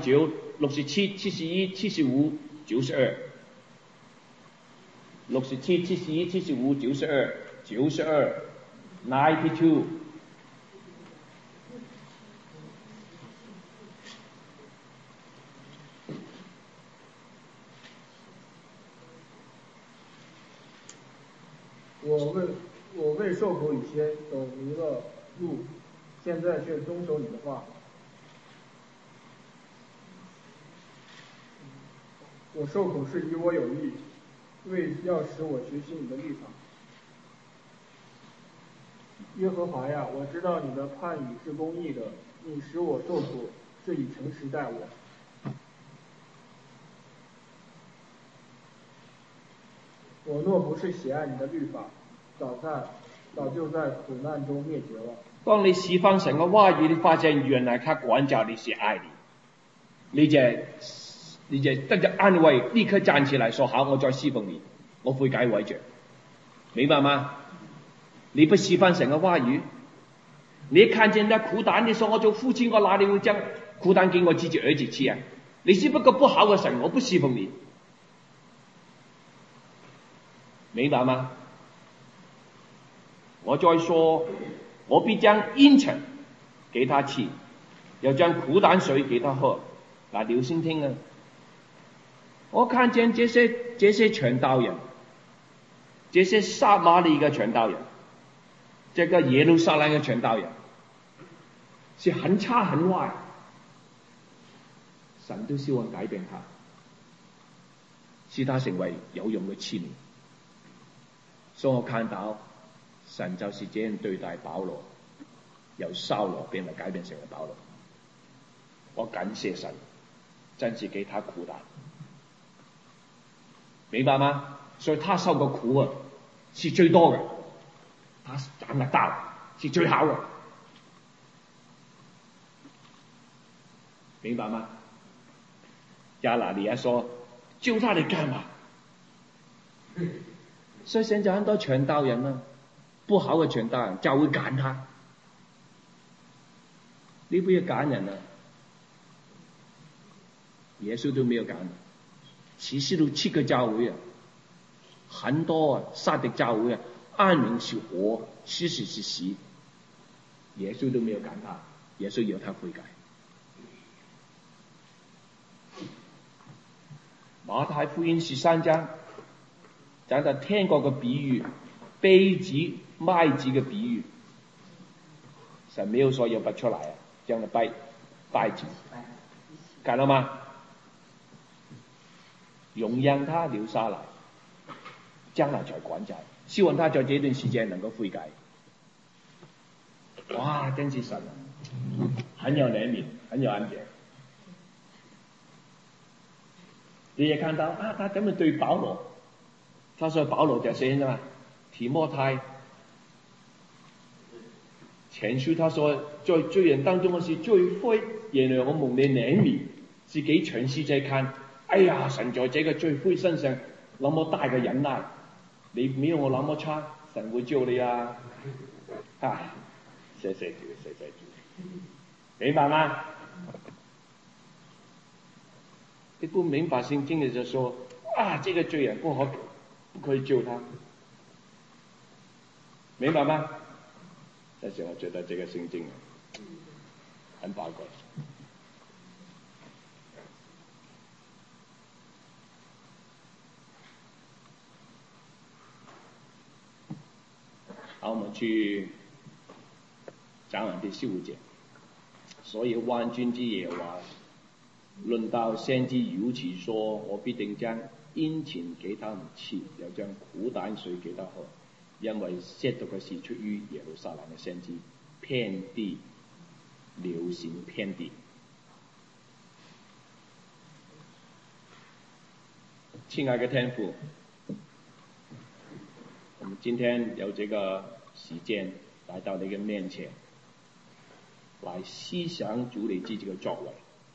119、67、71、75、92、67、71、75、92、92。 我未受苦以前走迷了路，现在却遵守你的话。我受苦是以我有益，为要使我学习你的律法。耶和华呀，我知道你的判语是公义的，你使我受苦是以诚实待我。我若不是喜愛你的律法，早就在苦難中滅絕了。 當你釋放神嘅話語，你發現原來他管教你是愛你，你就得着安慰，立刻站起來說好，我再侍奉你，我悔改為着，明白嗎？你不釋放神嘅話語，你看見那苦膽，你說我做父親，我哪裏會將苦膽給我自己兒子吃啊？你是不個不好嘅神，我不侍奉你。 明白吗？我再说，我必将阴沉给他吃，要将苦胆水给他喝。那留心听啊！我看见这些传道人，这些撒玛利亚传道人，这个耶路撒冷的传道人，是很差很坏，神都希望改变他，使他成为有用的器皿。所以我看到神就是这样对待保罗，由扫罗变为改变成为保罗。我感谢神，真是给他苦胆，明白吗？所以他受的苦啊是最多的，他长得大是最好的，明白吗？亚拿尼亚说救他嚟干嘛？所以现在很多传道人啊，不好的传道人就会揀他，你不要揀人啊！耶稣都没有揀，启示录7个教会啊，很多啊撒狄教会啊，暗名是活，实是死，耶稣都没有揀他，耶稣要他悔改。马太福音13章讲到天国的比喻，稗子麦子的比喻，神没有说要拔出来啊，这样的稗子，看到吗？容让他留下来，将来才管教，希望他在这段时间能够悔改。哇，真是神啊，很有怜悯，很有恩典。你也看到啊，他怎么对保罗？他说保罗就是什么？提摩太前书他说，在罪人当中我是最灰，原来我蒙你怜悯，自己全世界看，哎呀，神在这个最灰身上那么大的忍耐，你没有我那么差，神会救你啊！啊，谢谢主，谢谢主，明白吗？你不明白圣经的就说啊，这个罪人不可以救他，明白吗？但是我觉得这个圣经很宝贵。好，我们去讲完第15节。所以万军之耶和华论到先知如此说：我必定将殷勤给他们吃，又将苦胆水给他喝，因为褻瀆的事出于耶路撒冷的先知，遍地流行遍地。亲爱的天父，我们今天有这个时间来到你的面前，来思想主你自己的作为，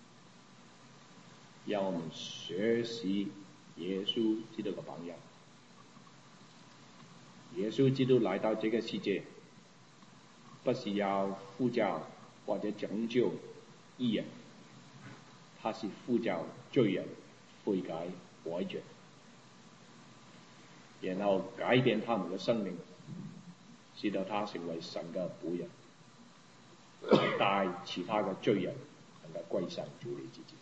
让我们学习耶稣基督的榜样。耶稣基督来到这个世界，不是要呼召或者拯救义人，他是呼召罪人悔改改正，然后改变他们的生命，使到他成为神的仆人，带其他的罪人能够归向主你自己。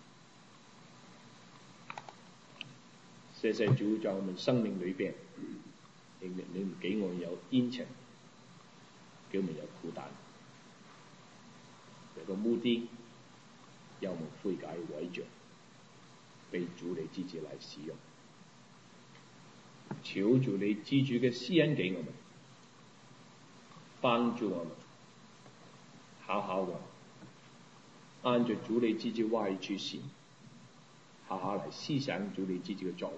谢谢主在我们生命里边，你唔给我们有殷勤，给我们有苦胆，有个目的，让我们悔改改正，被主你自己来使用。求主你自主嘅施恩给我们，帮助我们好好嘅按照主你自己话语去行，好好来思想主你自己嘅作为。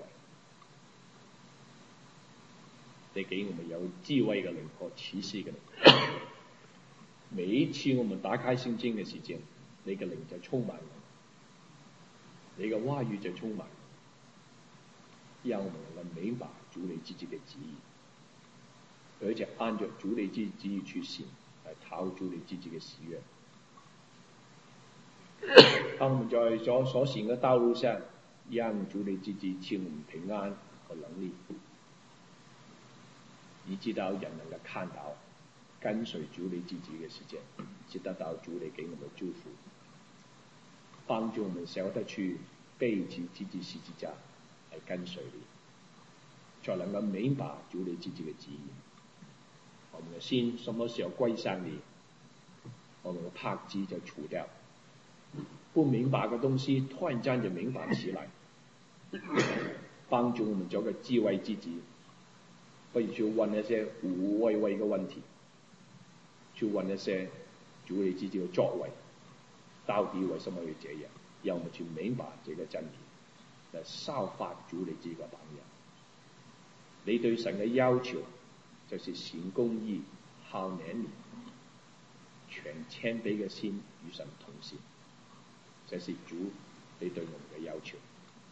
你给我们有智慧嘅灵和启示嘅灵，每一次我们打开圣经嘅时间，你嘅灵就充满我，你嘅话语就充满我，让我们能够明白主你自己嘅旨意，而且按照主你自己旨意去行，来讨主你自己嘅喜悦。当我们在所行嘅道路上，让主你自己赐我们平安和能力， 以致到人能夠看到跟隨主你自己嘅時間，是得到主你給我們的祝福，幫助我們曉得去背起自己十字架來跟隨你，才能夠明白主你自己嘅旨意。我們的心什麼時候歸向你，我們的帕子就除掉，不明白嘅東西突然間就明白起來，幫助我們做個智慧之子，不如去問一些無謂嘅問題，去問一些主你自己嘅作為，到底為什麼會這樣，讓我們去明白這個真理，來效法主你自己嘅榜樣。你對神嘅要求就是行公義、好憐憫、全謙卑嘅心與神同行，這是主你對我們嘅要求，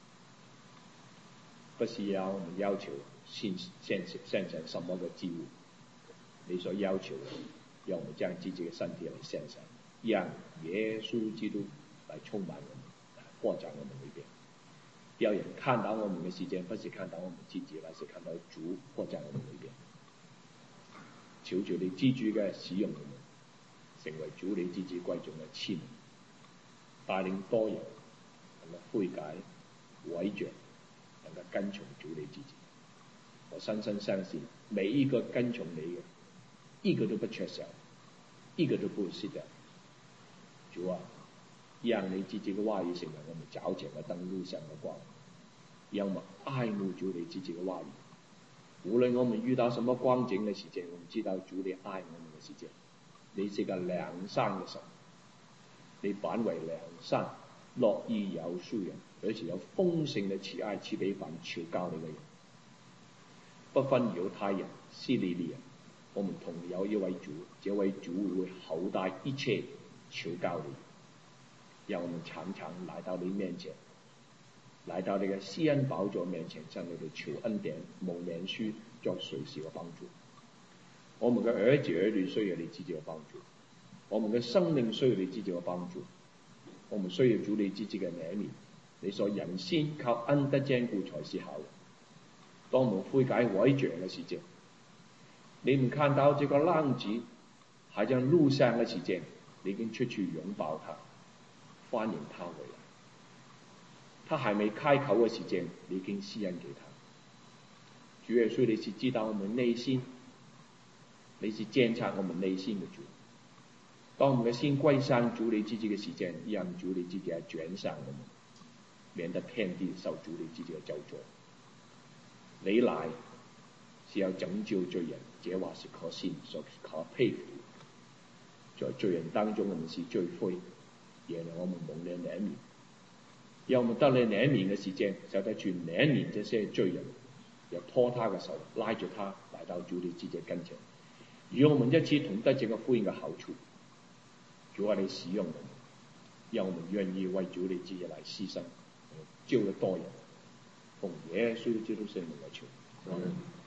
不是要我們要求獻上什麼嘅祭物，你所要求的，讓我們將自己嘅身體來獻上，讓耶穌基督來充滿我們，來擴展我們裏邊。要人看到我們嘅時間，不是看到我們自己，而是看到主擴展我們裏邊。求主你自主嘅使用我們，成為主你自己貴重嘅器皿，帶領多人能夠悔改、委着，能夠跟從主你自己。我深深相信，每一個跟從你嘅，一個都不缺少，一個都不會失掉。主啊，讓你自己嘅話語成為我們腳前嘅燈，路上嘅光，讓我們愛慕主你自己嘅話語。無論我們遇到什麼光景嘅時間，我們知道主你愛我們嘅時間，你是個良善嘅神，你本為良善，樂意饒恕人，而且有豐盛嘅慈愛賜俾凡求告你嘅人，不分猶太人、希利尼人，我們同有一位主，這位主會厚待一切求告你，讓我們常常來到你面前，來到你嘅施恩寶座面前，向你哋求恩典、蒙憐恤，作隨時嘅幫助。我們嘅兒子兒女需要你自己嘅幫助，我們嘅生命需要你自己嘅幫助，我們需要主你自己嘅憐憫。你所人先靠恩德堅固才是好。當我們悔改委着嘅時間，你們看到這個浪子還在路上嘅時間，你已經出去擁抱他，歡迎他回來。他還沒開口嘅時間，你已經施恩給他。主耶穌，你是知道我們內心，你是監察我們內心嘅主。當我們嘅心歸向主你自己嘅時間，讓主你自己來轉向我們，免得天地受主你自己嘅咒詛。你來是要拯救罪人，這話是可信、所可佩服。在罪人當中，我們是罪魁，也讓我們蒙了憐憫。讓我們得了憐憫嘅時間，曉得去憐憫這些罪人，又拖他嘅手，拉住他來到主你自己跟前，與我們一起同得這個福音嘅好處。主啊，你使用我們，讓我們願意為主你自己來犧牲，救了多人，奉耶穌基督聖名來求。